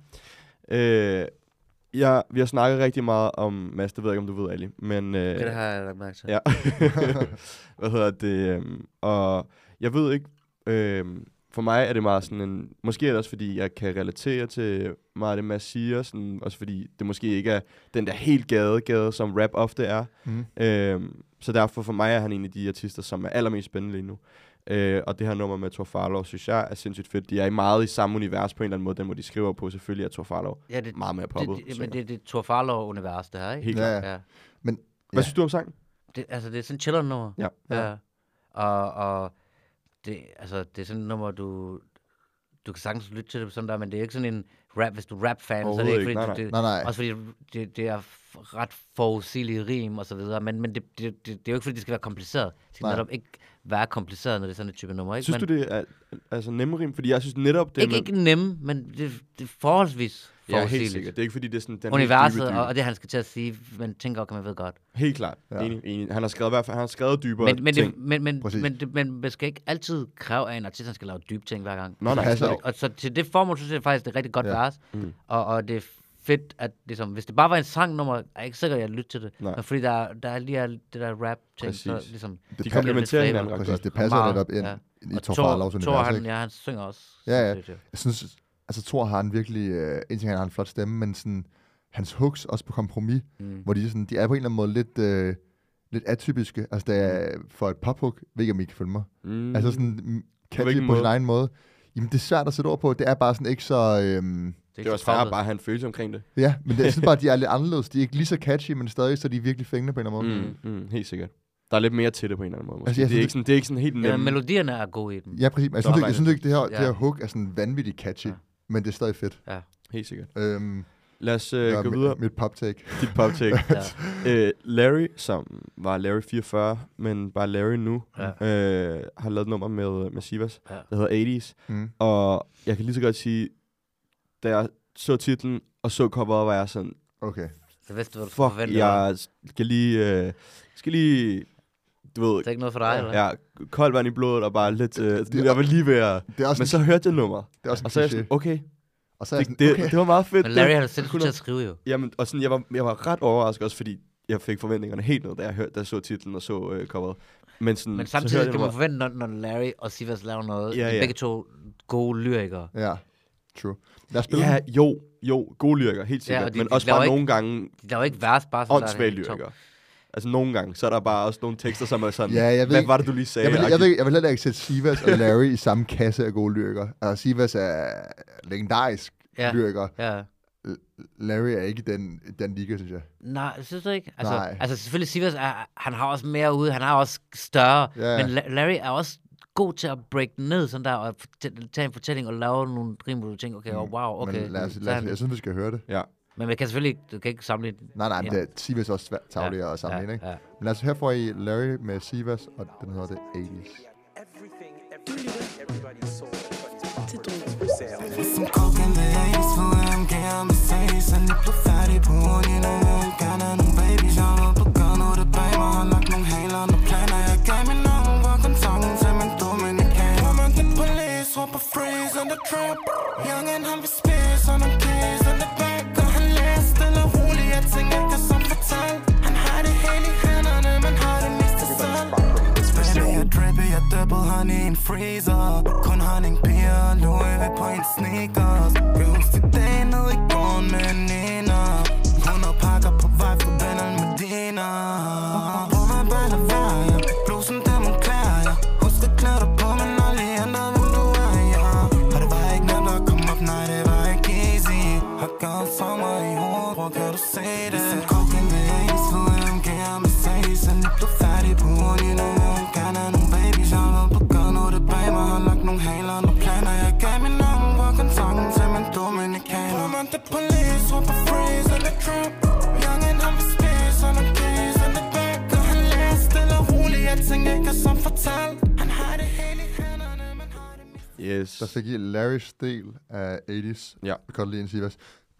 Ja, vi har snakket rigtig meget om Mads, det ved jeg ikke, om du ved, Ali. Men, det har jeg lagt mærke til. Ja. Hvad hedder det? Og jeg ved ikke, for mig er det meget sådan en... Måske er det også, fordi jeg kan relatere til meget af det, Mads siger. Sådan, også fordi det måske ikke er den der helt gade, som rap ofte er. Så derfor for mig er han en af de artister, som er allermest spændende lige nu. Og det her nummer med Thor Farlov, synes jeg er sindssygt fedt. De er meget i samme univers på en eller anden måde, den hvor de skriver på. Selvfølgelig er Thor Farlov meget mere poppet. Men det er Thor Farlov-univers, det her, ikke? Helt klart. Ja. Men, hvad synes du om sangen? Det er sådan en chiller-nummer. Ja. Og det er sådan et nummer, du kan sagtens lytte til det sådan der, men det er ikke sådan en rap, hvis du er rap-fan, så det er ikke fordi, nej. Også fordi det er ret forudsigelige rim og så videre, men det er jo ikke fordi, det skal være kompliceret. Det skal netop ikke være kompliceret, når det er sådan et type nummer, ikke? Synes du, det er altså nemme rim? Fordi jeg synes netop, det er... Ikke nemme, men det er forholdsvis forudsigeligt. Ja, helt sikkert. Det er ikke fordi, det er sådan... Den universet, og det han skal til at sige, men tænker kan man ved godt. Helt klart. Ja. Enig. Han har skrevet dybere ting. Men man skal ikke altid kræve af en artist, han skal lave dybe ting hver gang. Nej. Og så til det formål, synes jeg faktisk, det er rigtig godt vers. Og det er fedt, at ligesom, hvis det bare var en sangnummer, er jeg ikke sikker, at jeg lytter til det. Men fordi der er lige det der rap-ting, så ligesom... De komplementerer hinanden ret godt. Det passer lidt op ind i Thor Farlovs univers, ikke? Han synger også. Ja. Jeg synes, altså Thor har en virkelig... en ting, han har en flot stemme, men sådan... hans hooks også på kompromis, hvor de er på en eller anden måde lidt atypiske. Altså, det er for et pophook, ved ikke, om I kan følge mig. Altså sådan catchy på sin egen måde. Jamen, det er svært at sætte ord på. Det er bare sådan ikke så... det er også bare at have en følelse omkring det. Ja, men det er sådan bare, de er lidt anderledes. De er ikke lige så catchy, men stadig så de er virkelig fængende på en eller anden måde. Helt sikkert. Der er lidt mere til det på en eller anden måde. Altså, det er ikke sådan helt nemt. Ja, melodierne er gode i den. Ja, præcis. Jeg synes ikke, det her hook er sådan vanvittigt catchy, men det er stadig fedt. Ja, helt sikkert. Lad os gå videre. Mit pop-take. Dit pop-take. Larry, som var Larry 44, men bare Larry nu, har lavet et nummer med Sivas, der hedder 80's. Og jeg kan lige så godt sige, da jeg så titlen og så coveret, var jeg sådan... Okay. Så vidste du, hvad du forventede? Jeg skal lige... Du ved... Det er ikke noget for dig, eller? Ja, koldt vand i blodet og bare lidt... jeg var lige ved at... Men så hørte jeg nummer. Det er også og så er jeg sådan, okay... Og så er det var meget fedt. Men Larry havde selv til at skrive jo. Jamen, og sådan, jeg var ret overrasket også, fordi jeg fik forventningerne helt ned, da jeg så titlen og så coveret. Men samtidig kan man forvente, når Larry og Sivas laver noget. Begge to gode lyrikere. Ja, true. Lad os spille. Ja, jo, gode lyrikere, helt sikkert. Men også bare nogle gange... De laver ikke vers, bare sådan åndssvage lyrikere. Altså nogle gange, så er der bare også nogle tekster, som er sådan, hvad var det, du lige sagde? Jeg vil heller ikke sætte Sivas og Larry i samme kasse af gode lyrikere. Altså Sivas er legendarisk lyriker. Ja. Larry er ikke den liga, synes jeg. Nej, jeg synes du ikke. Altså selvfølgelig Sivas, han har også mere ude, han har også større, men Larry er også god til at break ned sådan der, og tage en fortælling og lave nogle rim, hvor du tænker, okay, wow, okay. Men lad os, jeg synes, vi skal høre det. Ja. Men man kan selvfølgelig du kan ikke sammenligne. Nej, men det er Sivas også svært tavligere at sammenligne, ikke? Men lad os her får I Larry med Sivas, og den hedder det 80's. Som kokken med 80's, for jeg gerne med Mercedes, og lige blev færdig på ugen, og jeg vil gerne have nogle babies. Jeg har noget på gør, nu det bag mig, har lagt nogle haler, nogle planer. Jeg gav min navn, var kontakten til min dominikan. Kommer til police, råber freeze on the trap. Youngen, han vil spise, og nogle keys on the back. Og han læser stille og roligt, jeg tænker ikke som fortalt. Han har det hele i hænderne, men har det mest til selv. Baby, jeg drippy, jeg double honey i en freezer. Kun honning, piger og Louis ved på en sneakers. Jeg husker de dage nede i gården med en Nina. 100 pakker på vej fra Bennel Medina. På mig bare lad være, jeg blusen der mon klæder jeg. Husk at klæde dig på, men aldrig ændret hvem du er, ja. Og det var ikke nemt at komme op, nej det var ikke easy. Har gået sommer i hovedet, hvor kan du se det? Som kokken med 80's, for jeg gerne med Mercedes, og lige blev færdig på ugen, og jeg vil gerne have nogle babies. Jeg har noget på gør, nu det bag mig, har lagt nogle haler, nogle planer. Jeg gav min navn, var kontakten til min dominikan. Kommer til police, råber freeze on the trap. Youngen, han vil spise, og nogle keys on the back. Og han læser stille og roligt, jeg tænker ikke som fortalt. Han har det hele i hænderne, men har det mest. Yes. Der fik I Larrys del af 80's. Ja. Vi kan lige en Sivas.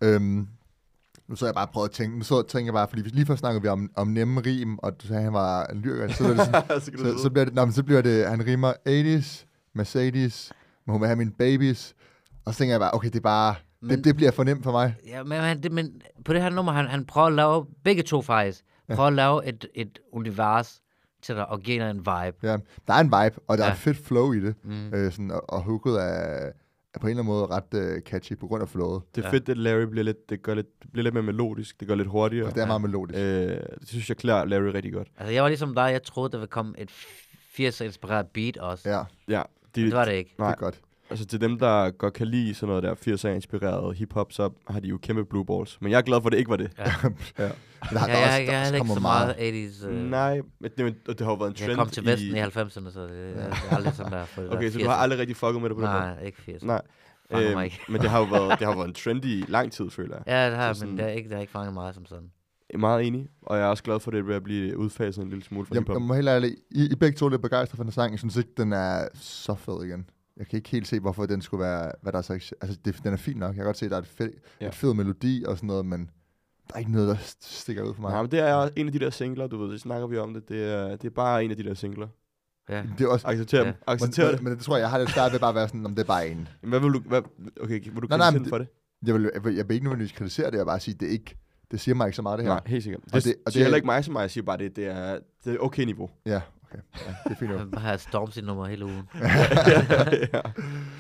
Nu så jeg bare prøvet at tænke, tænker jeg bare, fordi lige før snakkede vi om nemme rim, og du sagde, at han var en lyriker, så, det sådan, så bliver det, han rimer 80's, Mercedes, men hun vil have mine babies, og så tænker jeg bare, okay, det er bare, det bliver for nemt for mig. Ja, men på det her nummer, han prøver at lave, begge to faktisk, prøver at lave et univers til dig, og give dig en vibe. Ja, der er en vibe, og der er et fedt flow i det, sådan, og hooket er på en eller anden måde ret catchy på grund af flowet. Det er fedt, at Larry bliver lidt mere melodisk. Det går lidt hurtigere. Og det er meget melodisk. Det synes jeg klæder Larry rigtig godt. Altså, jeg var ligesom dig. Jeg troede, der ville komme et 80'er-inspireret beat også. Ja. Det var det ikke. Nej. Det er godt. Altså til dem, der godt kan lide sådan noget der 80'er-inspireret hip-hop, så har de jo kæmpe blue balls. Men jeg er glad for, at det ikke var det. Ja. Jeg er ikke så meget 80's. Nej, men det har jo været en trend. Jeg kom til Vesten i 90'erne, så det er aldrig sådan der. Okay, så du har aldrig rigtig fucket med det på det? Nej, ikke 80'er. Nej. Men det har jo været en trend i lang tid, føler jeg. Ja, det har sådan, men det har ikke fanget meget som sådan. Jeg er meget enig, og jeg er også glad for, at det vil blive udfaset en lille smule fra hiphop. Jeg må helt ærligt, I begge to er lidt begejstret for den sang. Jeg synes ikke, den er så fed igen. Jeg kan ikke helt se, hvorfor den skulle være, hvad der er så. Altså, den er fin nok. Jeg kan godt se, at der er et fed melodi og sådan noget, men der er ikke noget, der stikker ud for mig. Nej, men det er en af de der singler, du ved, det snakker vi om det. Det er bare en af de der singler. Ja. Det er også, accepter det. Men det tror jeg har lidt svært ved bare at være sådan, om det er bare en. Hvad vil du kritisere for det? Jeg vil ikke nødvendigvis kritisere det, jeg bare sige, det er ikke. Det siger mig ikke så meget, det her. Nej, helt sikkert. Det er heller ikke mig som mig, jeg siger bare, det er okay niveau. Ja, okay. Ja, det er fint. Jeg vil bare have Stormzy nummer hele ugen. Ja.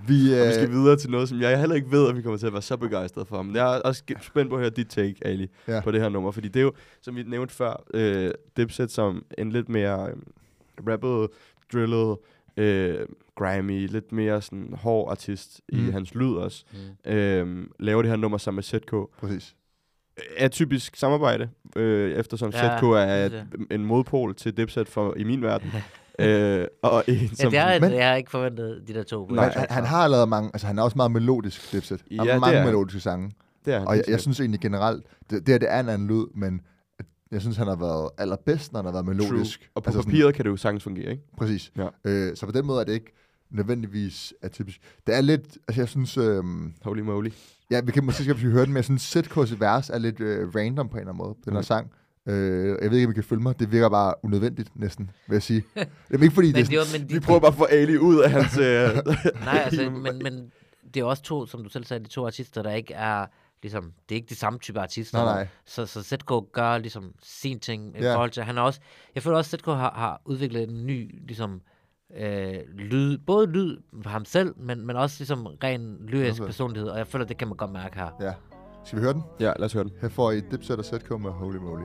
Vi skal videre til noget, som jeg heller ikke ved, at vi kommer til at være så begejstret for. Men jeg er også spændt på at høre dit take, Ali, på det her nummer. Fordi det er jo, som vi nævnte før, Dipset som en lidt mere rappet, drillet, grimy, lidt mere sådan hård artist i hans lyd også. Laver det her nummer sammen med ZK. Præcis. Er typisk samarbejde, eftersom ZK er en modpol til Dipset i min verden. Og en, som jeg har ikke forventet de der to. Nej, han har lavet mange, altså han er også meget melodisk, Dipset. Han har mange melodiske sange. Og jeg synes egentlig generelt, det er en anden lyd, men jeg synes, han har været allerbedst, når han har været melodisk. True. Og på papiret sådan, kan det jo sagtens fungere, ikke? Præcis. Ja. Så på den måde er det ikke nødvendigvis atypisk. Det er lidt, altså jeg synes... Holy moly. Ja, vi kan måske høre den, men jeg synes, ZK's vers er lidt random på en eller anden måde, den her sang. Jeg ved ikke, om I kan følge mig. Det virker bare unødvendigt, næsten, vil jeg sige. Det er ikke fordi, vi prøver bare at få Ali ud af hans... Nej, altså, men det er også to, som du selv sagde, de to artister, der ikke er... Ligesom, det er ikke de samme type artister. Nej. Så ZK gør ligesom sin ting i forhold til... Han er også... Jeg føler også, at ZK har udviklet en ny, ligesom... lyd, både lyd for ham selv, men også ligesom ren lyrisk personlighed, og jeg føler, det kan man godt mærke her. Ja. Skal vi høre den? Ja, lad os høre den. Her får I Dipset og ZK med Holy Moly.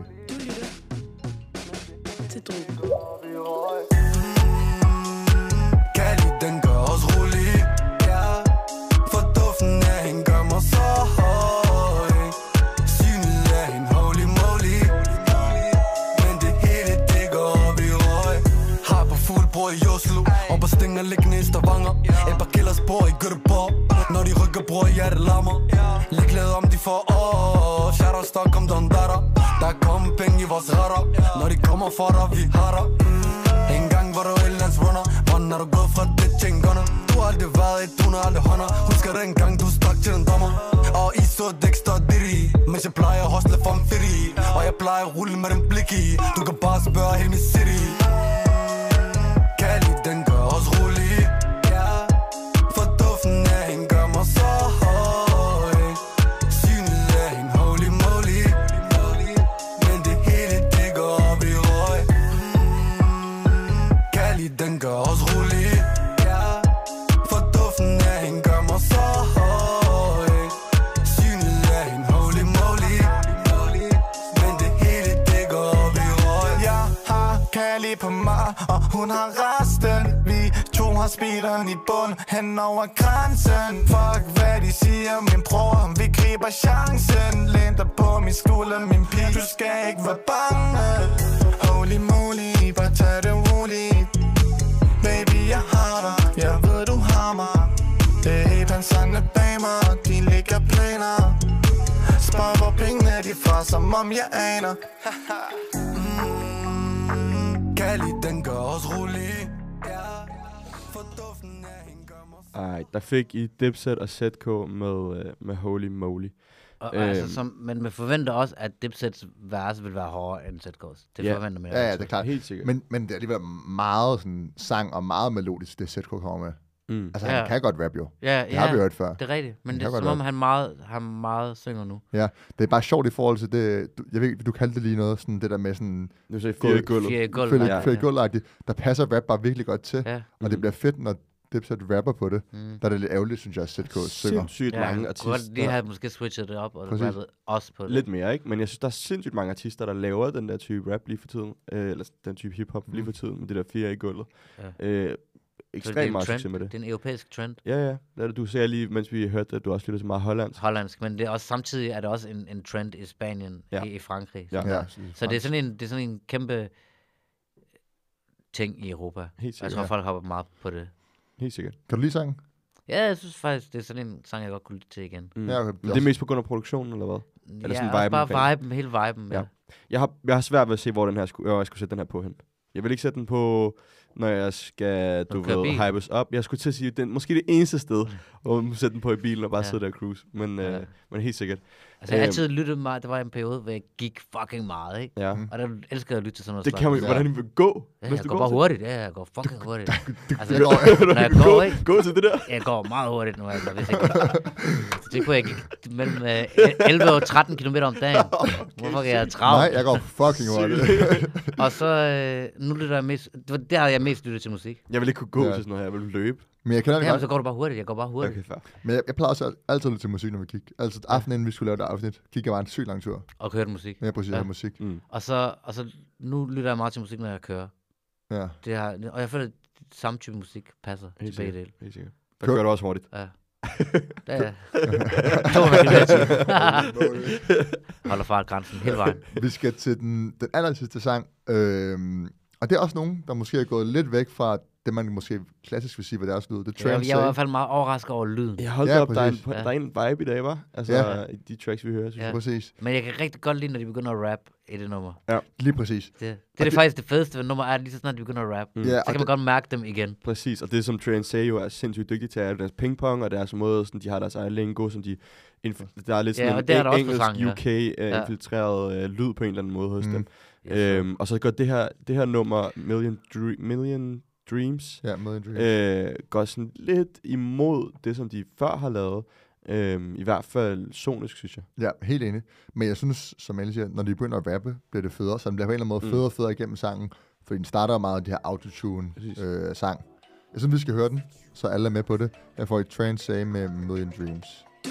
Kali, den gør os rolig, for duften af hende gør mig så høj. Synet af hende holy moly, men det hele det går op i røg. Har på fuld bror i Oslo, og på Stinger liggende i Stavanger. Et par killers bor i Göteborg, når de rykker bror i hjertelammer. Ligeglad om de får shout out Stockholm, Don Dada. Der er kommet penge i vores retter, når de kommer for dig, vi har dig. En gang var du et landsrunner, hvordan har du gået fra det til en gunner? Du har aldrig været et, du har aldrig hånder. Husker den gang du stak til den dommer. Og I så Dexter og Diddy, mens jeg plejer at hostle for en fitty. Og jeg plejer at rulle med den blik i, du kan bare spørge hele min city. Kali, den gør os rolig, for duften af hende gør mig så høj. Synet af hende holy moly, men det hele det går op i røg. Kali, den gør os rolig, for duften af hende gør mig så høj. Synet af hende holy moly, men det hele det går op i røg. Jeg har Kali på mig, og hun har resten. Vi to har speederen i bund hen over grænsen. Fuck hvad de siger, min bror, vi griber chancen. Læn dig på min skulder, min pige, du skal ikke være bange. Holy moly, bare tag det roligt. Baby, jeg har dig, jeg ved du har mig. Det er helt panserne bag mig, de ligger planer. Spar hvor pengene de fra, som om jeg aner. Kali, den gør os rolig, for duften af hende gør mig. Ej, der fik I Dipset og ZK med Holy Moly. Men man forventer også, at Dipsets vers vil være hårdere end ZK's. Det forventer man. Ja, det er klart. Helt sikkert. Men det er alligevel meget sådan, sang og meget melodisk, det ZK kommer med. Altså, han kan godt rap jo. Det har vi hørt før. Det er rigtigt. Men det er som om, han meget synger nu. Ja, det er bare sjovt i forhold til det. Jeg ved ikke, du kaldte det lige noget, sådan det der med sådan... Du sagde fire i gulvet. Der passer rap bare virkelig godt til. Og det bliver fedt, når Dipset rapper på det. Der er det lidt ærgerligt, synes jeg, at ZK synger. Sindssygt mange artister. De har måske switchet det op og rappet også på det. Lidt mere, ikke? Men jeg synes, der er sindssygt mange artister, der laver den der type rap lige for tiden. Eller den type hiphop lige for tiden, med det der fire i gulvet. Ekstremt meget succes med det. Det er en europæisk trend. Ja. Du ser lige, mens vi hørte det, du også lytter til meget hollandsk. Men det er også, samtidig er det også en trend i Spanien, i Frankrig. Så det er sådan en kæmpe ting i Europa. Jeg tror, folk hopper meget på det. Helt sikkert. Kan du lide sangen? Ja, jeg synes faktisk, det er sådan en sang, jeg godt kunne lytte til igen. Ja, okay. Men det er mest på grund af produktionen, eller hvad? Eller sådan også bare hele viben. Ja. Jeg har svært ved at se, hvor jeg skulle sætte den her på hen. Jeg vil ikke sætte den på, når jeg skal, hypes op. Jeg skulle til at sige, den måske det eneste sted, hvor man sætte den på i bilen og bare sidde der og cruise. Men helt sikkert. Altså, jeg har altid lyttet meget. Der var en periode, hvor jeg gik fucking meget, ikke? Ja. Og der elskede jeg at lytte til sådan noget. Det kan man jo. Hvordan vil gå? Ja, jeg går bare hurtigt. Ja, jeg går fucking hurtigt. Altså, når jeg går, ikke? Gå til det der? Jeg går meget hurtigt nu, altså, hvis jeg det kunne jeg gik mellem 11 og 13 kilometer om dagen. Hvorfor kan jeg travlt? Nej, jeg går fucking hurtigt. Og så, nu lytter jeg mest... Der har jeg mest lytte til musik. Jeg vil ikke kunne gå til sådan noget her. Jeg vil løbe. Men jeg kender det Jamen, godt. så går du bare hurtigt. Jeg går bare hurtigt. Okay, fair. Men jeg plejer også altid at lytte til musik, når vi kigger. Altså aftenen, inden vi skulle lave det afsnit, gik jeg bare en sygt lang tur. Og kørte musik. Ja, præcis, ja. Musik. Og så nu lytter jeg meget til musik, når jeg kører. Ja. Og jeg føler, at samme type musik passer til begge dele. Helt sikkert. Der kører du også hurtigt. Ja. Ja. Holder fartgrænsen hele vejen. Vi skal til den aller sidste sang. Og det er også nogen, der måske er gået lidt væk fra det, man måske klassisk vil sige, hvad deres lyd. Jeg er i hvert fald meget overrasket over lyden. Jeg holdt op, der er en vibe i dag, var? Altså, i de tracks, vi hører, synes jeg. Præcis. Men jeg kan rigtig godt lide, når de begynder at rap i det nummer. Ja, lige præcis. Det er faktisk det fedeste ved nummer, er lige så snart de begynder at rap. Så kan man godt mærke dem igen. Præcis, og det som Trey Say jo er sindssygt dygtige til, er deres pingpong, og deres måde, sådan, de har deres egen lingo, som de... Der er lidt sådan en engelsk UK-infiltreret lyd på en eller anden måde hos dem. Yes, og så går det her nummer, Million Dreams, går sådan lidt imod det, som de før har lavet. I hvert fald sonisk, synes jeg. Ja, helt enig. Men jeg synes, som alle siger, når de begynder at rappe, bliver det federe. Så den bliver på en eller anden måde federe og federe igennem sangen. Fordi den starter meget af de her autotune-sang. Jeg synes, vi skal høre den, så alle er med på det. Jeg får et Trey Say med Million Dreams.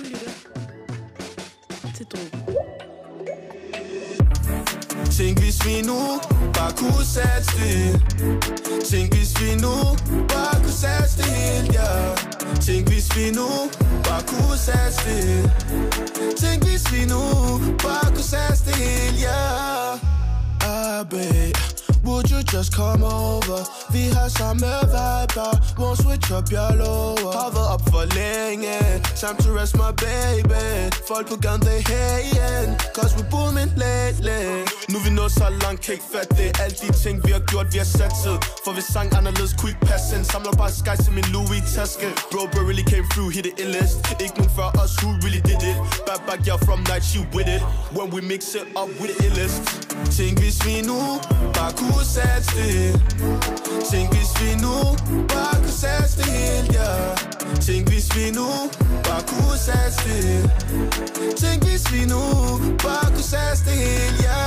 Tænk hvis vi nu bare kunne sætte det. Tænk hvis vi nu bare kunne sætte det helt, ja. Tænk hvis vi nu bare kunne sætte det. Tænk hvis vi nu bare kunne sætte det helt, ja. Babe, would you just come over? Vi har samme vibe, won't switch up your lower. Har været op for længe, time to rest my baby. Folk på gaden, they hating, cause we booming lately. Nu vi nået så langt, kan ikke fatte det. Alle de ting vi har gjort, vi har satset. For hvis sang anderledes, quick pass in. Samler bare sky til min Louis-taske. Bro really came through, hit the illest. Ikke nogen før os, who really did it. Back, yeah, from night, she with it. When we mix it up with the illest. Tænk hvis vi nu bare kunne sætte det. Tænk hvis vi nu bare kunne sætte det helt, ja. Tænk hvis vi nu bare kunne sætte det. Tænk hvis vi nu bare kunne sætte det helt, ja.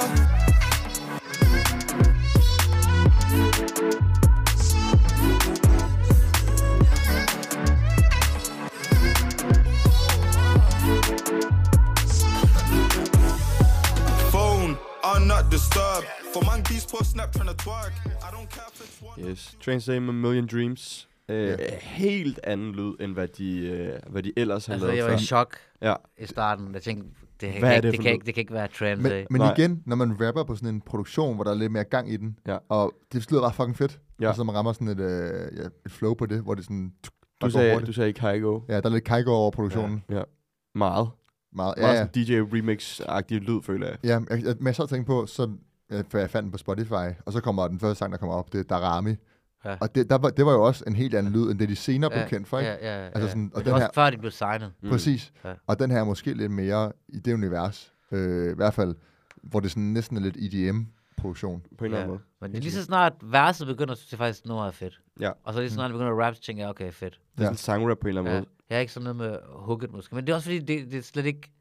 Are not disturbed. For mange beats på Snap trying to twerk. I don't care if it's one. Yes, Trey Say med Million Dreams. Helt anden lyd, end hvad de ellers har lavet før. Jeg var i chok i starten. Jeg tænkte, det kan ikke være Trey Say. Men igen, når man rapper på sådan en produktion, hvor der er lidt mere gang i den, og det lyder bare fucking fedt. Og så man rammer sådan et flow på det, hvor det sådan... Du sagde ikke Kygo. Ja, der er lidt Kygo over produktionen. Ja. Meget sådan DJ remix-agtig lyd, føler jeg. Ja, men jeg så tænkte på, for jeg fandt den på Spotify, og så kommer den første sang, der kommer op, det er Darami. Ja. Og det var jo også en helt anden lyd, end det de senere blev kendt for, ikke? Ja. Altså sådan, og det var også før, de blev signet. Præcis. Og den her er måske lidt mere i det univers, i hvert fald, hvor det sådan næsten er lidt EDM-produktion. På en eller anden måde. Men lige så snart verset begynder, så faktisk noget er fedt. Ja. Og så lige så snart det begynder at rap, så tænker jeg, okay, fedt. Det er sådan en sangrap på en eller anden måde. Jeg er ikke sådan noget med hooket måske, men det er også fordi, det er slet ikke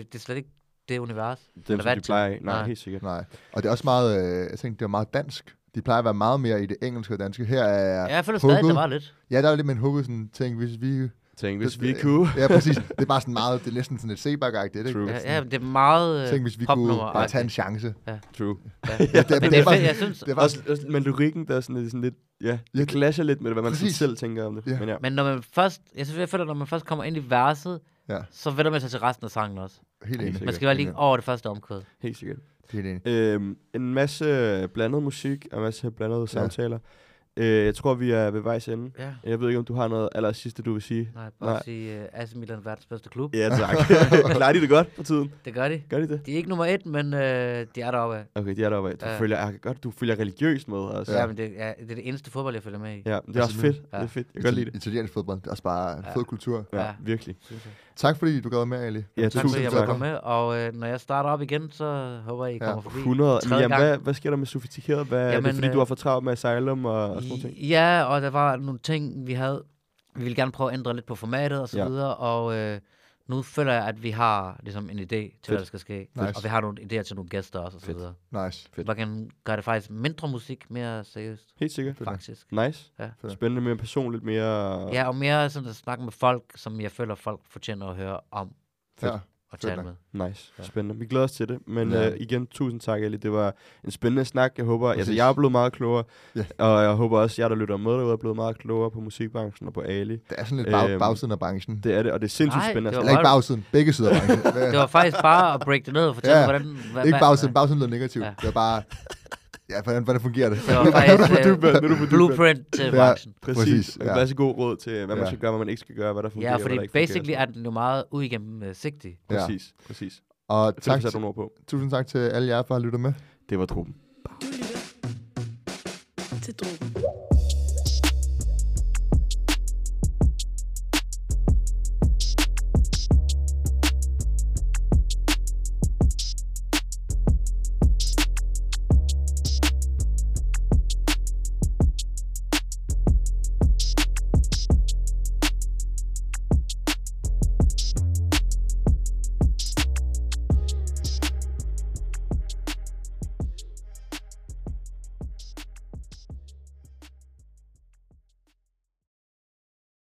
det univers. Det er de plejer. Nej, helt sikkert. Nej. Og det er også meget, jeg tænkte, det er meget dansk. De plejer at være meget mere i det engelske og danske. Her er jeg føler stadig, der var lidt. Ja, der er lidt med en hooket, sådan, tænk, hvis vi kunne. Ja, præcis. Det er bare sådan meget, det er næsten sådan et Sebak-agtigt, ikke? Ja, det er meget tænk, hvis vi kunne bare tage en chance. Ja. True. Ja. Men det er fedt, jeg synes. Det er også melodikken, der er sådan lidt, det clasher lidt med det, hvad man selv tænker om det. Ja. Men når man først, jeg føler, når man først kommer ind i verset, så vender man sig til resten af sangen også. Helt enig. Man skal være lige over det første omkvæd. Helt sikkert. Helt enig. En masse blandet musik og en masse blandede samtaler. Jeg tror, vi er ved vejs ende. Ja. Jeg ved ikke, om du har noget aller sidste, du vil sige. Nej, bare sige AC Milan verdens bedste klub. Ja, tak. Klarer de det godt for tiden? Det gør de. Gør de det? De er ikke nummer 1, men de er deroppe af. Okay, de er deroppe af. Du følger religiøst med også. Ja, men det er det eneste fodbold, jeg følger med i. Ja, det er også fedt. Ja. Det er fedt. Jeg kan godt lide det. Italiensk fodbold, det er også bare en fed kultur. Ja, virkelig. Tak fordi du gad med, Ali. Ja, tak fordi jeg var kommet med. Og når jeg starter op igen, så håber jeg, I kommer forbi. 100. Jamen, hvad sker der med Sofistikeret? Er det fordi, du har fået travlt med Asylum og sådan ting? Ja, og der var nogle ting, vi ville gerne prøve at ændre lidt på formatet og så videre. Og nu føler jeg, at vi har ligesom en idé til, hvad der skal ske. Nice. Og vi har nogle idéer til nogle gæster også, og så videre. Nice. Man kan gøre det faktisk mindre musik, mere seriøst. Helt sikkert. Faktisk. Nice. Ja. Spændende, mere personligt, mere... Ja, og mere sådan at snakke med folk, som jeg føler, folk fortjener at høre om. Ja. Og tale med. Nice. Spændende. Vi glæder os til det. Men Ja. Igen, tusind tak, Ali. Det var en spændende snak. Jeg håber, jeg er blevet meget klogere. Ja. Og jeg håber også, at jer, der lytter med derude, er blevet meget klogere på musikbranchen og på Ali. Det er sådan lidt bagsiden af branchen. Det er det, og det er sindssygt spændende. Eller ikke bagsiden, begge sider af branchen. Det var faktisk bare at break det ned og fortælle, hvordan... Ikke bagsiden, bagsiden lyder negativt. Det var bare... Ja, hvordan fungerer det? Det var faktisk blueprint til branchen. Præcis. En masse god råd til, hvad man skal gøre, hvad man ikke skal gøre, hvad der fungerer, ja, fordi hvad der ikke basically er den jo meget uigennemsigtig. Præcis. Og tusind tak til alle jer for at lytte med. Det var Drupen. Du lytter til Drupen.